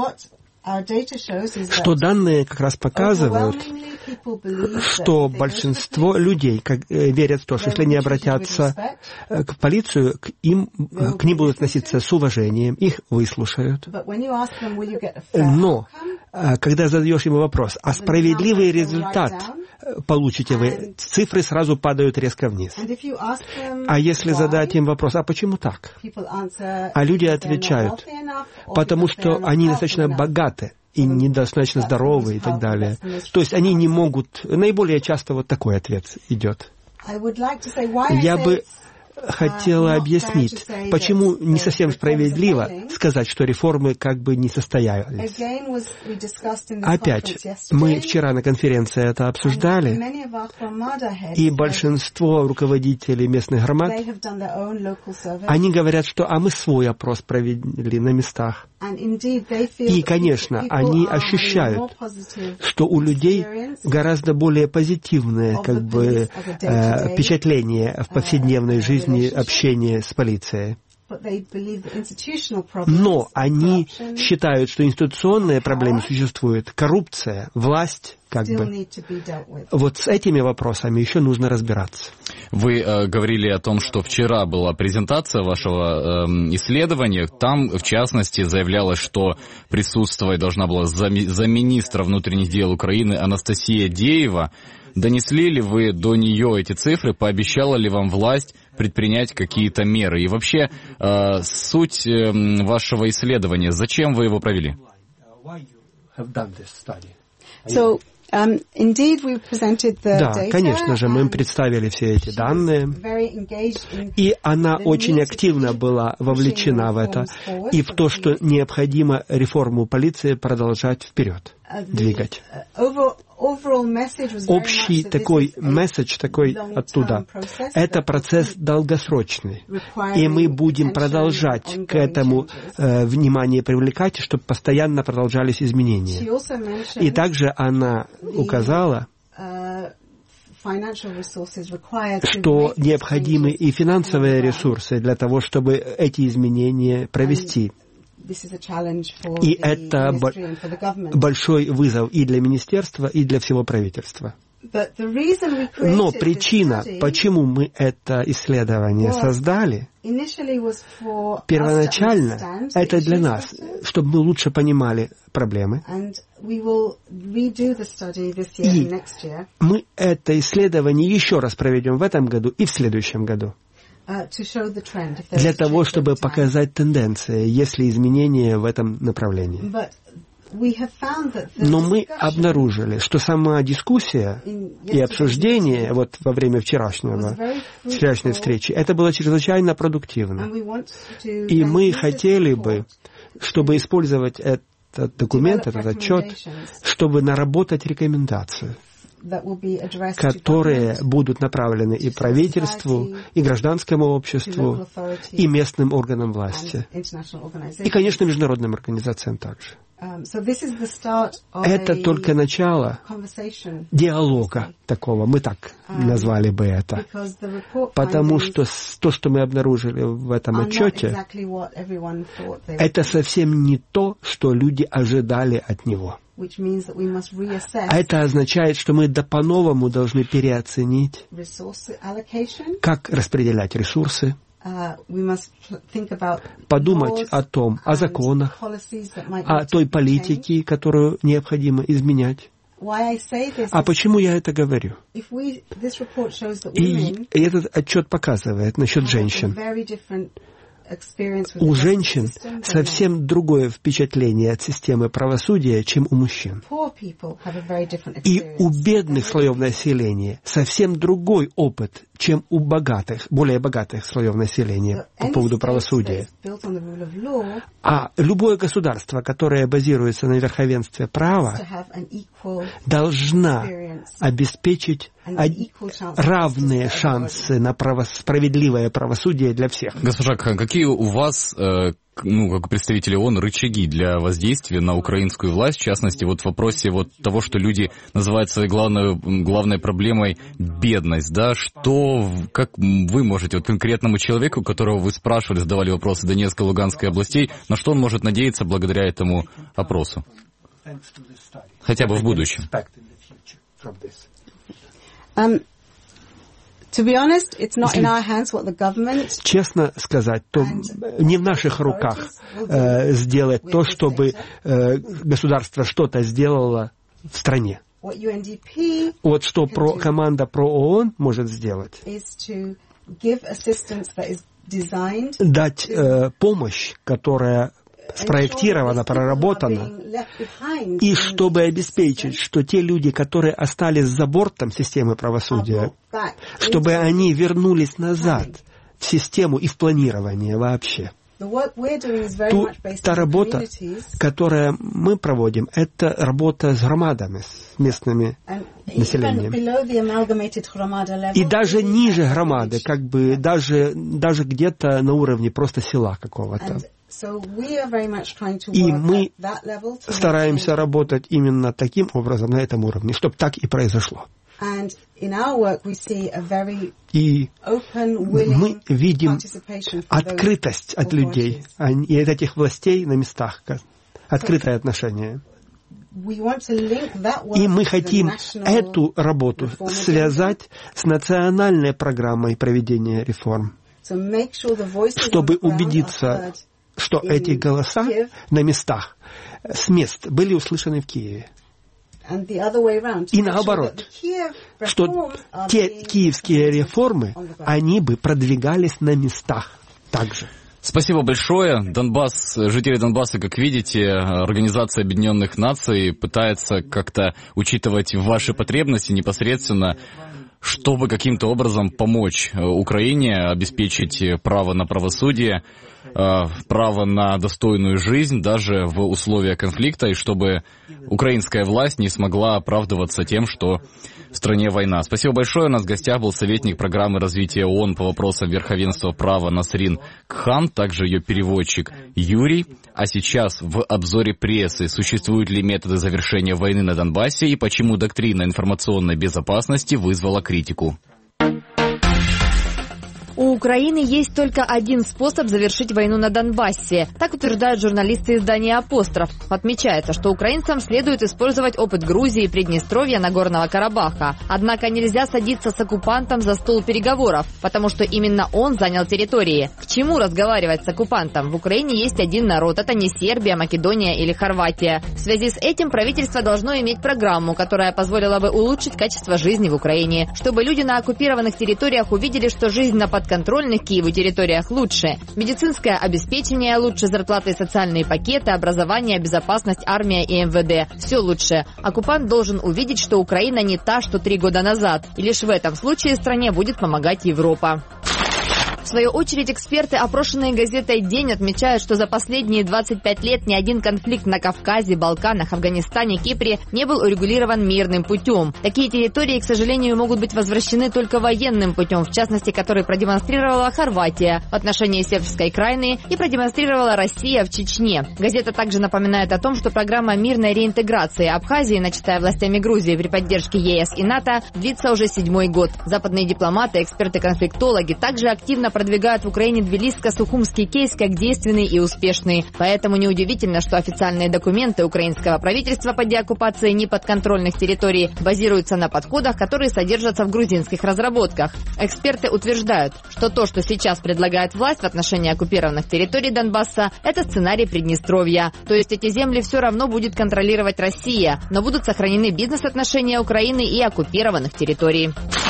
Что данные как раз показывают, что большинство людей верят в то, что если они обратятся к полицию, к ним будут относиться с уважением, их выслушают. Но, когда задаешь ему вопрос, а справедливый результат получите вы, цифры сразу падают резко вниз. А если задать им вопрос, а почему так? А люди отвечают, потому что они достаточно богаты и недостаточно здоровы и так далее. То есть они не могут... Наиболее часто вот такой ответ идет. Я бы хотела объяснить, почему не совсем справедливо сказать, что реформы как бы не состоялись. Опять, мы вчера на конференции это обсуждали, и большинство руководителей местных громад, они говорят, что мы свой опрос провели на местах. И, конечно, они ощущают, что у людей гораздо более позитивное впечатление в повседневной жизни, общения с полицией. Но они считают, что институционные проблемы существуют, коррупция, власть, Вот с этими вопросами еще нужно разбираться. Вы говорили о том, что вчера была презентация вашего исследования. Там, в частности, заявлялось, что присутствовать должна была замминистра внутренних дел Украины Анастасия Деева. Донесли ли вы до нее эти цифры? Пообещала ли вам власть предпринять какие-то меры? И вообще, суть вашего исследования, зачем вы его провели? Да, конечно же, мы представили все эти данные, и она очень активно была вовлечена в это, и в то, что необходимо реформу полиции продолжать вперед. двигать. Общий такой месседж, такой оттуда. Это процесс долгосрочный. И мы будем продолжать к этому внимание привлекать, чтобы постоянно продолжались изменения. И также она указала, что необходимы и финансовые ресурсы для того, чтобы эти изменения провести. И это большой вызов и для министерства, и для всего правительства. Но причина, почему мы это исследование создали, первоначально это для нас, чтобы мы лучше понимали проблемы. И мы это исследование еще раз проведем в этом году и в следующем году. Для того, чтобы показать тенденции, если изменения в этом направлении. Но мы обнаружили, что сама дискуссия и обсуждение вот во время вчерашней встречи, это было чрезвычайно продуктивно. И мы хотели бы, чтобы использовать этот документ, этот отчет, чтобы наработать рекомендации, которые будут направлены и правительству, и гражданскому обществу, и местным органам власти, и, конечно, международным организациям также. Это только начало диалога такого, мы так назвали бы это, потому что то, что мы обнаружили в этом отчете, это совсем не то, что люди ожидали от него. Это означает, что мы по-новому должны переоценить, как распределять ресурсы, подумать о том, о законах, о той политике, которую необходимо изменять. А почему я это говорю? И этот отчет показывает насчет женщин. У женщин совсем другое впечатление от системы правосудия, чем у мужчин. И у бедных слоев населения совсем другой опыт, чем у богатых, более богатых слоев населения по поводу правосудия. А любое государство, которое базируется на верховенстве права, должна обеспечить равные шансы на справедливое правосудие для всех. Госпожа Кхан, какие у вас, как представители ООН, рычаги для воздействия на украинскую власть, в частности, вот в вопросе вот того, что люди называют своей главной проблемой бедность, да, как вы можете, вот конкретному человеку, которого вы спрашивали, задавали вопросы Донецкой, Луганской областей, на что он может надеяться благодаря этому опросу? Хотя бы в будущем. Честно сказать, то не в наших руках сделать то, чтобы государство что-то сделало в стране. Вот что команда про ООН может сделать. Дать помощь, которая спроектирована, проработана, и чтобы обеспечить, что те люди, которые остались за бортом системы правосудия, чтобы они вернулись назад в систему и в планирование вообще. Та работа, которую мы проводим, это работа с громадами, с местными населением. И даже ниже громады, даже где-то на уровне просто села какого-то. И мы стараемся работать именно таким образом, на этом уровне, чтобы так и произошло. И мы видим открытость от людей и от этих властей на местах, открытое отношение. И мы хотим эту работу связать с национальной программой проведения реформ, чтобы убедиться, что эти голоса на местах, с мест, были услышаны в Киеве. И наоборот, что те киевские реформы, они бы продвигались на местах также. Спасибо большое. Жители Донбасса, как видите, Организация Объединенных Наций пытается как-то учитывать ваши потребности непосредственно. чтобы каким-то образом помочь Украине обеспечить право на правосудие, право на достойную жизнь даже в условиях конфликта, и чтобы украинская власть не смогла оправдываться тем, что в стране война. Спасибо большое. У нас в гостях был советник программы развития ООН по вопросам верховенства права Насрин Кхан, также ее переводчик Юрий. А сейчас в обзоре прессы: существуют ли методы завершения войны на Донбассе и почему доктрина информационной безопасности вызвала критику. У Украины есть только один способ завершить войну на Донбассе. Так утверждают журналисты издания «Апостроф». Отмечается, что украинцам следует использовать опыт Грузии, Приднестровья, Нагорного Карабаха. Однако нельзя садиться с оккупантом за стол переговоров, потому что именно он занял территории. К чему разговаривать с оккупантом? В Украине есть один народ. Это не Сербия, Македония или Хорватия. В связи с этим правительство должно иметь программу, которая позволила бы улучшить качество жизни в Украине, чтобы люди на оккупированных территориях увидели, что жизнь на подконтрольных Киеву территориях лучше. Медицинское обеспечение лучше, зарплаты и социальные пакеты, образование, безопасность, армия и МВД. Все лучше. Оккупант должен увидеть, что Украина не та, что 3 года назад. И лишь в этом случае стране будет помогать Европа. В свою очередь, эксперты, опрошенные газетой «День», отмечают, что за последние 25 лет ни один конфликт на Кавказе, Балканах, Афганистане, Кипре не был урегулирован мирным путем. Такие территории, к сожалению, могут быть возвращены только военным путем, в частности, который продемонстрировала Хорватия в отношении Сербской Крайны и продемонстрировала Россия в Чечне. Газета также напоминает о том, что программа мирной реинтеграции Абхазии, начатая властями Грузии при поддержке ЕС и НАТО, длится уже 7-й год. Западные дипломаты, эксперты-конфликтологи также активно продвигают в Украине Тбилисско-Сухумский кейс как действенный и успешный. Поэтому неудивительно, что официальные документы украинского правительства по деоккупации неподконтрольных территорий базируются на подходах, которые содержатся в грузинских разработках. Эксперты утверждают, что то, что сейчас предлагает власть в отношении оккупированных территорий Донбасса, это сценарий Приднестровья. То есть эти земли все равно будет контролировать Россия, но будут сохранены бизнес-отношения Украины и оккупированных территорий.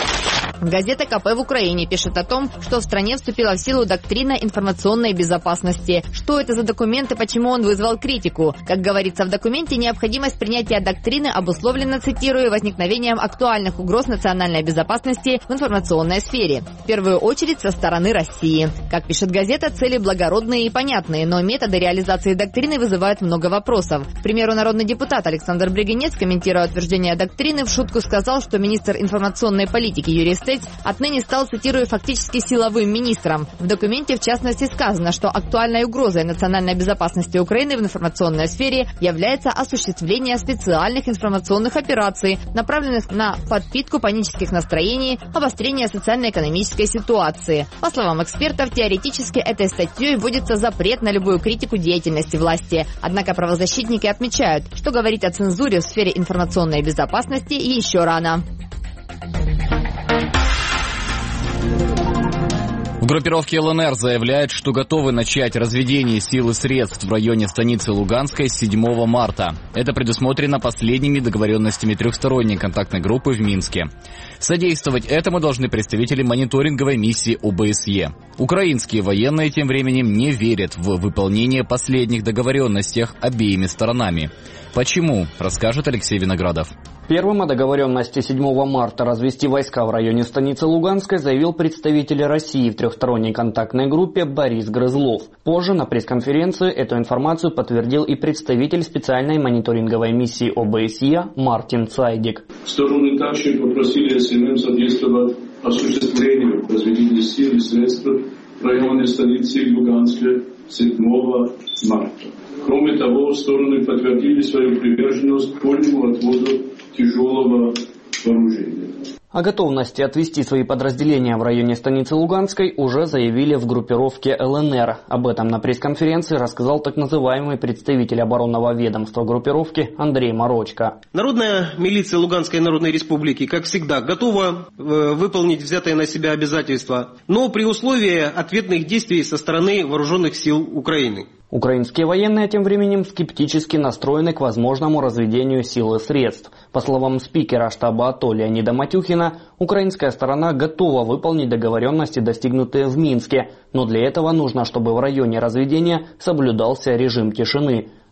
Газета КП в Украине пишет о том, что в стране вступила в силу доктрина информационной безопасности. Что это за документ и почему он вызвал критику? Как говорится в документе, необходимость принятия доктрины обусловлена, цитирую, возникновением актуальных угроз национальной безопасности в информационной сфере. В первую очередь со стороны России. Как пишет газета, цели благородные и понятные, но методы реализации доктрины вызывают много вопросов. К примеру, народный депутат Александр Бригинец, комментируя утверждение доктрины, в шутку сказал, что министр информационной политики Юрий Стець отныне стал, цитирую, фактически силовым министром. В документе, в частности, сказано, что актуальной угрозой национальной безопасности Украины в информационной сфере является осуществление специальных информационных операций, направленных на подпитку панических настроений, обострение социально-экономической ситуации. По словам экспертов, теоретически этой статьей вводится запрет на любую критику деятельности власти. Однако правозащитники отмечают, что говорить о цензуре в сфере информационной безопасности еще рано. В группировке ЛНР заявляют, что готовы начать разведение сил и средств в районе станицы Луганской с 7 марта. Это предусмотрено последними договоренностями трехсторонней контактной группы в Минске. Содействовать этому должны представители мониторинговой миссии ОБСЕ. Украинские военные тем временем не верят в выполнение последних договоренностей обеими сторонами. Почему, расскажет Алексей Виноградов. Первым о договоренности 7 марта развести войска в районе станицы Луганской заявил представитель России в трехсторонней контактной группе Борис Грызлов. Позже на пресс-конференции эту информацию подтвердил и представитель специальной мониторинговой миссии ОБСЕ Мартин Цайдик. Стороны также попросили СММ содействовать осуществлению разведения сил и средств в районе станицы Луганской 7 марта. Кроме того, стороны подтвердили свою приверженность к полному отводу тяжелого вооружения. О готовности отвести свои подразделения в районе станицы Луганской уже заявили в группировке ЛНР. Об этом на пресс-конференции рассказал так называемый представитель оборонного ведомства группировки Андрей Морочко. Народная милиция Луганской Народной Республики, как всегда, готова выполнить взятые на себя обязательства, но при условии ответных действий со стороны вооруженных сил Украины. Украинские военные тем временем скептически настроены к возможному разведению сил и средств. По словам спикера штаба АТО Леонида Матюхина, украинская сторона готова выполнить договоренности, достигнутые в Минске, но для этого нужно, чтобы в районе разведения соблюдался режим тишины.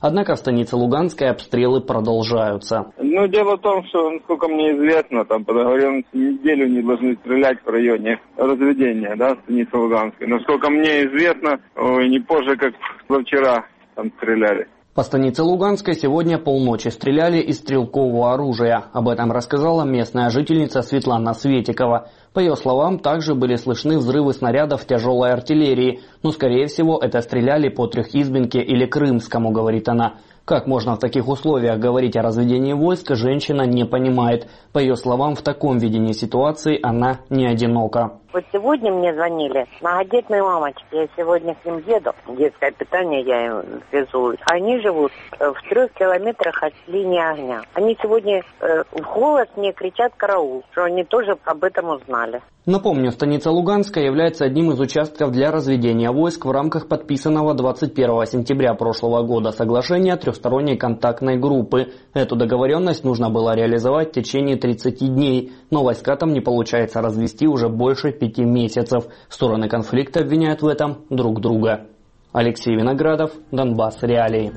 Однако в станице Луганской обстрелы продолжаются. Дело в том, что, насколько мне известно, там по договоренности неделю не должны стрелять в районе разведения, станицы Луганской. Насколько мне известно, не позже, как вчера там стреляли. По станице Луганской сегодня полночи стреляли из стрелкового оружия. Об этом рассказала местная жительница Светлана Светикова. По ее словам, также были слышны взрывы снарядов тяжелой артиллерии, но, скорее всего, это стреляли по Трехизбинке или Крымскому, говорит она. Как можно в таких условиях говорить о разведении войск, женщина не понимает. По ее словам, в таком видении ситуации она не одинока. Вот сегодня мне звонили многодетные мамочки. Я сегодня к ним еду. Детское питание я им везу. Они живут в 3 километрах от линии огня. Они сегодня в голос мне кричат «караул», что они тоже об этом узнали. Напомню, станица Луганская является одним из участков для разведения войск в рамках подписанного 21 сентября прошлого года соглашения трехсторонней контактной группы. Эту договоренность нужно было реализовать в течение 30 дней, но войска там не получается развести уже больше 5 месяцев. Стороны конфликта обвиняют в этом друг друга. Алексей Виноградов, Донбасс Реалии.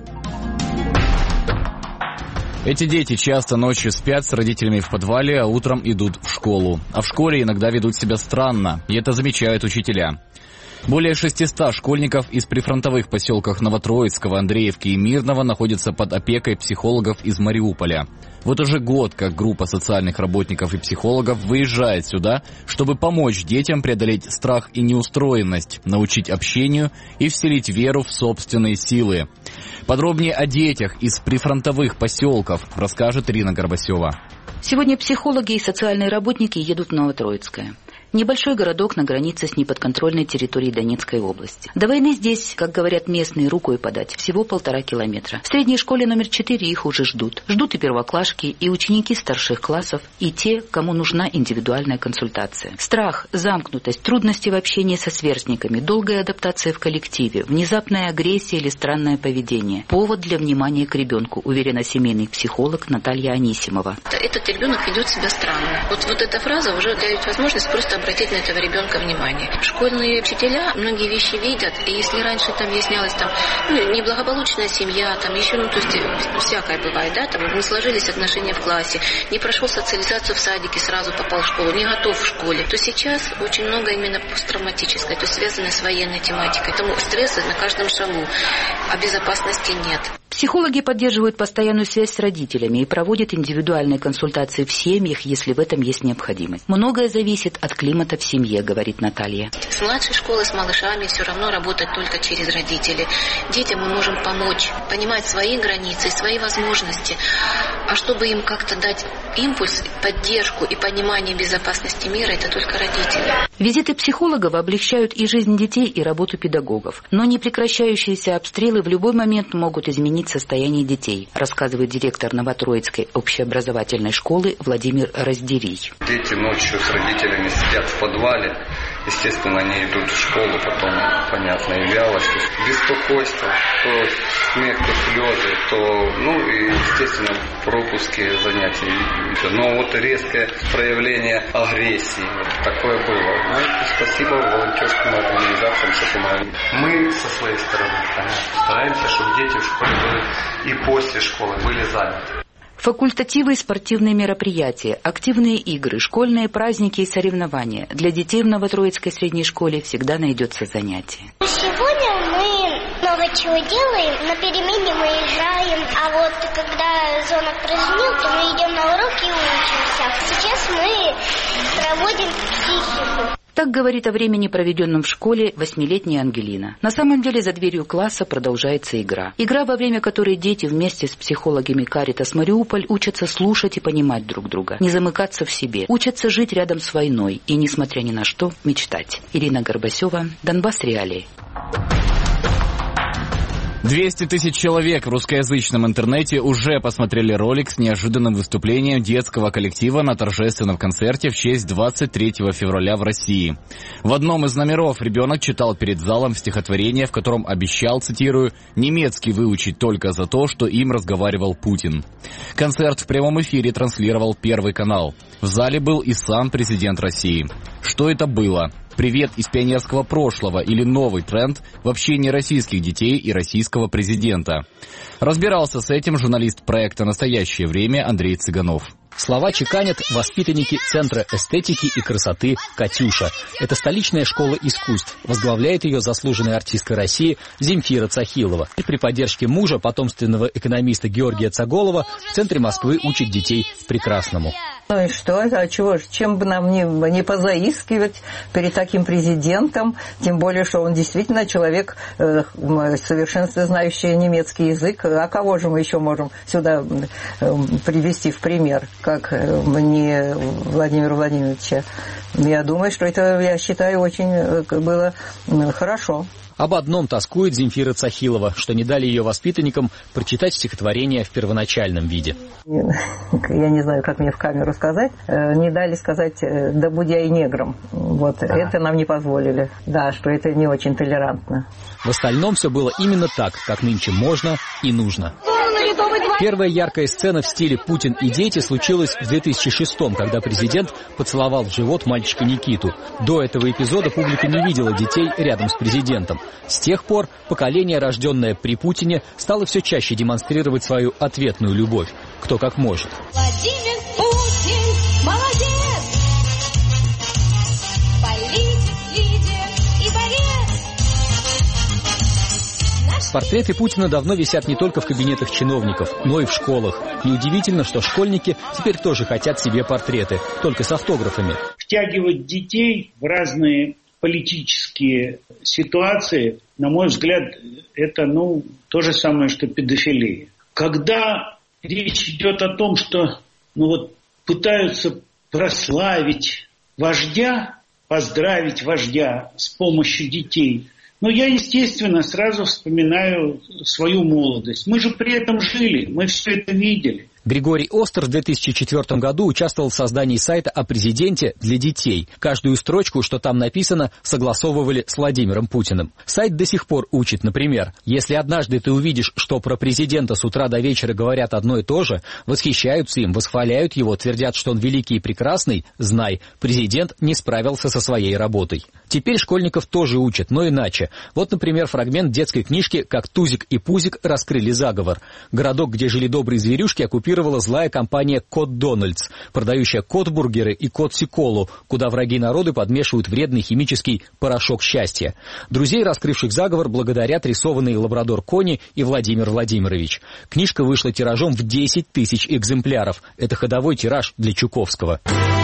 Эти дети часто ночью спят с родителями в подвале, а утром идут в школу. А в школе иногда ведут себя странно, и это замечают учителя. Более 600 школьников из прифронтовых поселков Новотроицкого, Андреевки и Мирного находятся под опекой психологов из Мариуполя. Вот уже год, как группа социальных работников и психологов выезжает сюда, чтобы помочь детям преодолеть страх и неустроенность, научить общению и вселить веру в собственные силы. Подробнее о детях из прифронтовых поселков расскажет Ирина Горбасева. Сегодня психологи и социальные работники едут в Новотроицкое. Небольшой городок на границе с неподконтрольной территорией Донецкой области. До войны здесь, как говорят местные, рукой подать, всего 1,5 километра. В средней школе номер 4 их уже ждут. Ждут и первоклашки, и ученики старших классов, и те, кому нужна индивидуальная консультация. Страх, замкнутость, трудности в общении со сверстниками, долгая адаптация в коллективе, внезапная агрессия или странное поведение. Повод для внимания к ребенку, уверена семейный психолог Наталья Анисимова. Этот ребенок ведет себя странно. Вот эта фраза уже дает возможность просто обратить на этого ребенка внимание. Школьные учителя многие вещи видят, и если раньше там выяснялось неблагополучная семья, там еще, то есть всякое бывает, там не сложились отношения в классе, не прошел социализацию в садике, сразу попал в школу, не готов в школе, то сейчас очень много именно посттравматическое, то есть связанное с военной тематикой. Тому стрессы на каждом шагу, а безопасности нет. Психологи поддерживают постоянную связь с родителями и проводят индивидуальные консультации в семьях, если в этом есть необходимость. Многое зависит от климата в семье, говорит Наталья. С младшей школы, с малышами все равно работать только через родителей. Детям мы можем помочь, понимать свои границы, свои возможности. А чтобы им как-то дать импульс, поддержку и понимание безопасности мира, это только родители. Визиты психологов облегчают и жизнь детей, и работу педагогов. Но непрекращающиеся обстрелы в любой момент могут изменить состояние детей, рассказывает директор Новотроицкой общеобразовательной школы Владимир Раздерий. Дети ночью с родителями сидят в подвале. Естественно, они идут в школу, потом, понятно, и вялость, беспокойство, то смех, то слезы, то, и, естественно, пропуски занятий. Но резкое проявление агрессии, такое было. Спасибо волонтерским организациям, что помогли. Мы со своей стороны, конечно, стараемся, чтобы дети в школе были и после школы были заняты. Факультативы и спортивные мероприятия, активные игры, школьные праздники и соревнования. Для детей в Новотроицкой средней школе всегда найдется занятие. Сегодня мы много чего делаем. На перемене мы играем, а вот когда зона прозвенел, то мы идем на уроки и учимся. Сейчас мы проводим психику. Так говорит о времени, проведенном в школе, 8-летняя Ангелина. На самом деле за дверью класса продолжается игра. Игра, во время которой дети вместе с психологами Каритас Мариуполь учатся слушать и понимать друг друга, не замыкаться в себе, учатся жить рядом с войной и, несмотря ни на что, мечтать. Ирина Горбасева, Донбасс Реалии. 200 тысяч человек в русскоязычном интернете уже посмотрели ролик с неожиданным выступлением детского коллектива на торжественном концерте в честь 23 февраля в России. В одном из номеров ребенок читал перед залом стихотворение, в котором обещал, цитирую, «немецкий выучить только за то, что им разговаривал Путин». Концерт в прямом эфире транслировал Первый канал. В зале был и сам президент России. Что это было? привет из пионерского прошлого или новый тренд в общении российских детей и российского президента. Разбирался с этим журналист проекта «Настоящее время» Андрей Цыганов. Слова чеканят воспитанники Центра эстетики и красоты «Катюша». Это столичная школа искусств. Возглавляет ее заслуженная артистка России Земфира Цахилова. И при поддержке мужа, потомственного экономиста Георгия Цаголова, в центре Москвы учат детей прекрасному. Ну и что? А чего? Чем бы нам не позаискивать перед таким президентом? Тем более, что он действительно человек, совершенственно знающий немецкий язык. А кого же мы еще можем сюда привести в пример, как мне Владимира Владимировича? Я думаю, что это, я считаю, очень было хорошо. Об одном тоскует Земфира Цахилова, что не дали ее воспитанникам прочитать стихотворение в первоначальном виде. Я не знаю, как мне в камеру сказать. Не дали сказать «да будь я и негром». Вот, это нам не позволили. Да, что это не очень толерантно. В остальном все было именно так, как нынче можно и нужно. Первая яркая сцена в стиле «Путин и дети» случилась в 2006-м, когда президент поцеловал в живот мальчика Никиту. До этого эпизода публика не видела детей рядом с президентом. С тех пор поколение, рожденное при Путине, стало все чаще демонстрировать свою ответную любовь. Кто как может. Владимир Путин, молодец! Политик, лидер и борец! Портреты Путина давно висят не только в кабинетах чиновников, но и в школах. Неудивительно, что школьники теперь тоже хотят себе портреты, только с автографами. Втягивать детей в разные политические ситуации, на мой взгляд, это то же самое, что педофилия. Когда речь идет о том, что пытаются прославить вождя, поздравить вождя с помощью детей, я, естественно, сразу вспоминаю свою молодость. Мы же при этом жили, мы все это видели. Григорий Остер в 2004 году участвовал в создании сайта о президенте для детей. Каждую строчку, что там написано, согласовывали с Владимиром Путиным. Сайт до сих пор учит, например, если однажды ты увидишь, что про президента с утра до вечера говорят одно и то же, восхищаются им, восхваляют его, твердят, что он великий и прекрасный, знай, президент не справился со своей работой. Теперь школьников тоже учат, но иначе. Вот, например, фрагмент детской книжки «Как Тузик и Пузик раскрыли заговор». Городок, где жили добрые зверюшки, оккупировала злая компания «Кот Дональдс», продающая кот-бургеры и кот-сиколу, куда враги народа подмешивают вредный химический порошок счастья. Друзей, раскрывших заговор, благодарят рисованные лабрадор Кони и Владимир Владимирович. Книжка вышла тиражом в 10 тысяч экземпляров. Это ходовой тираж для Чуковского.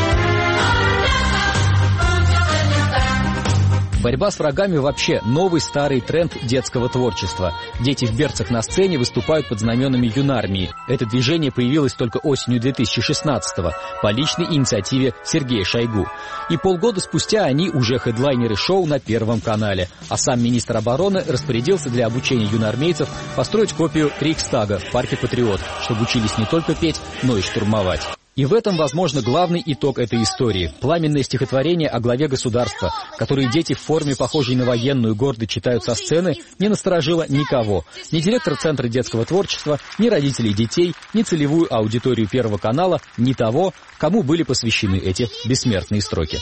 Борьба с врагами вообще новый старый тренд детского творчества. Дети в берцах на сцене выступают под знаменами юнармии. Это движение появилось только осенью 2016-го по личной инициативе Сергея Шойгу. И полгода спустя они уже хедлайнеры шоу на Первом канале. А сам министр обороны распорядился для обучения юноармейцев построить копию Рейхстага в парке Патриот, чтобы учились не только петь, но и штурмовать. И в этом, возможно, главный итог этой истории. Пламенное стихотворение о главе государства, которое дети в форме, похожей на военную, гордо читают со сцены, не насторожило никого. Ни директора Центра детского творчества, ни родителей детей, ни целевую аудиторию Первого канала, ни того, кому были посвящены эти бессмертные строки.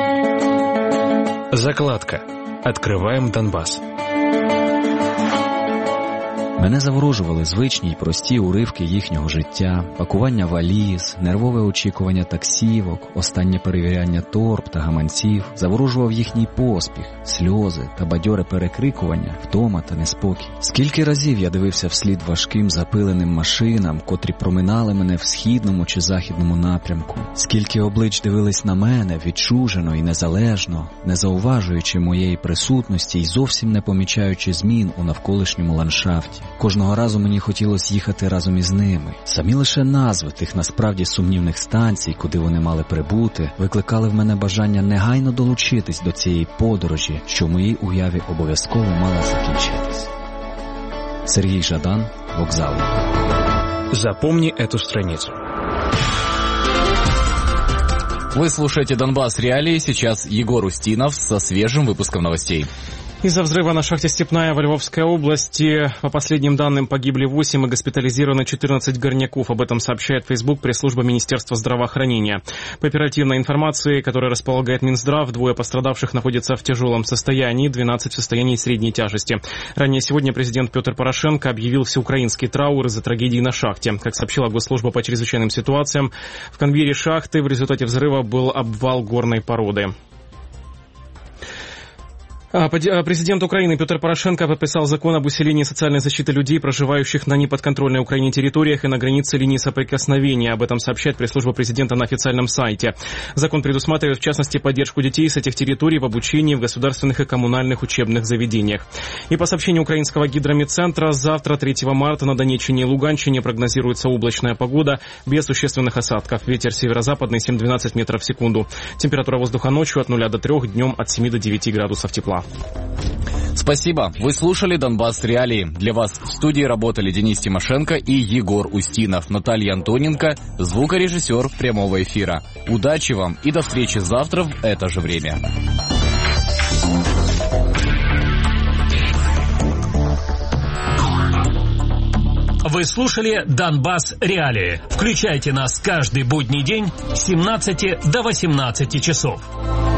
Закладка. Открываем Донбасс. Мене заворожували звичні й прості уривки їхнього життя, пакування валіз, нервове очікування таксівок, останнє перевіряння торб та гаманців, заворожував їхній поспіх, сльози та бадьоре перекрикування, втома та неспокій. Скільки разів я дивився вслід важким запиленим машинам, котрі проминали мене в східному чи західному напрямку. Скільки облич дивились на мене відчужено і незалежно, не зауважуючи моєї присутності й зовсім не помічаючи змін у навколишньому ландшафті. Кожного разу мені хотілося їхати разом із ними. Самі лише назви тих насправді сумнівних станцій, куди вони мали прибути, викликали в мене бажання негайно долучитись до цієї подорожі, що в моїй уяві обов'язково мала закінчитись. Сергій Жадан, Вокзал. Запомни эту страницу. Вы слушаете «Донбасс Реалии». Сейчас Егор Устинов со свежим выпуском новостей. Из-за взрыва на шахте «Степная» в Львовской области, по последним данным, погибли 8 и госпитализированы 14 горняков. Об этом сообщает в Facebook пресс-служба Министерства здравоохранения. По оперативной информации, которой располагает Минздрав, 2 пострадавших находятся в тяжелом состоянии, 12 в состоянии средней тяжести. Ранее сегодня президент Петр Порошенко объявил всеукраинский траур из-за трагедии на шахте. Как сообщила Госслужба по чрезвычайным ситуациям, в конвейере шахты в результате взрыва был обвал горной породы. Президент Украины Петр Порошенко подписал закон об усилении социальной защиты людей, проживающих на неподконтрольной Украине территориях и на границе линии соприкосновения. Об этом сообщает пресс-служба президента на официальном сайте. Закон предусматривает, в частности, поддержку детей с этих территорий в обучении в государственных и коммунальных учебных заведениях. И по сообщению украинского гидрометцентра, завтра, 3 марта, на Донеччине и Луганщине прогнозируется облачная погода без существенных осадков. Ветер северо-западный 7-12 метров в секунду. Температура воздуха ночью от 0 до 3, днем от 7 до 9 градусов тепла. Спасибо. Вы слушали «Донбасс Реалии». Для вас в студии работали Денис Тимошенко и Егор Устинов. Наталья Антоненко, звукорежиссер прямого эфира. Удачи вам и до встречи завтра в это же время. Вы слушали «Донбасс Реалии». Включайте нас каждый будний день с 17 до 18 часов.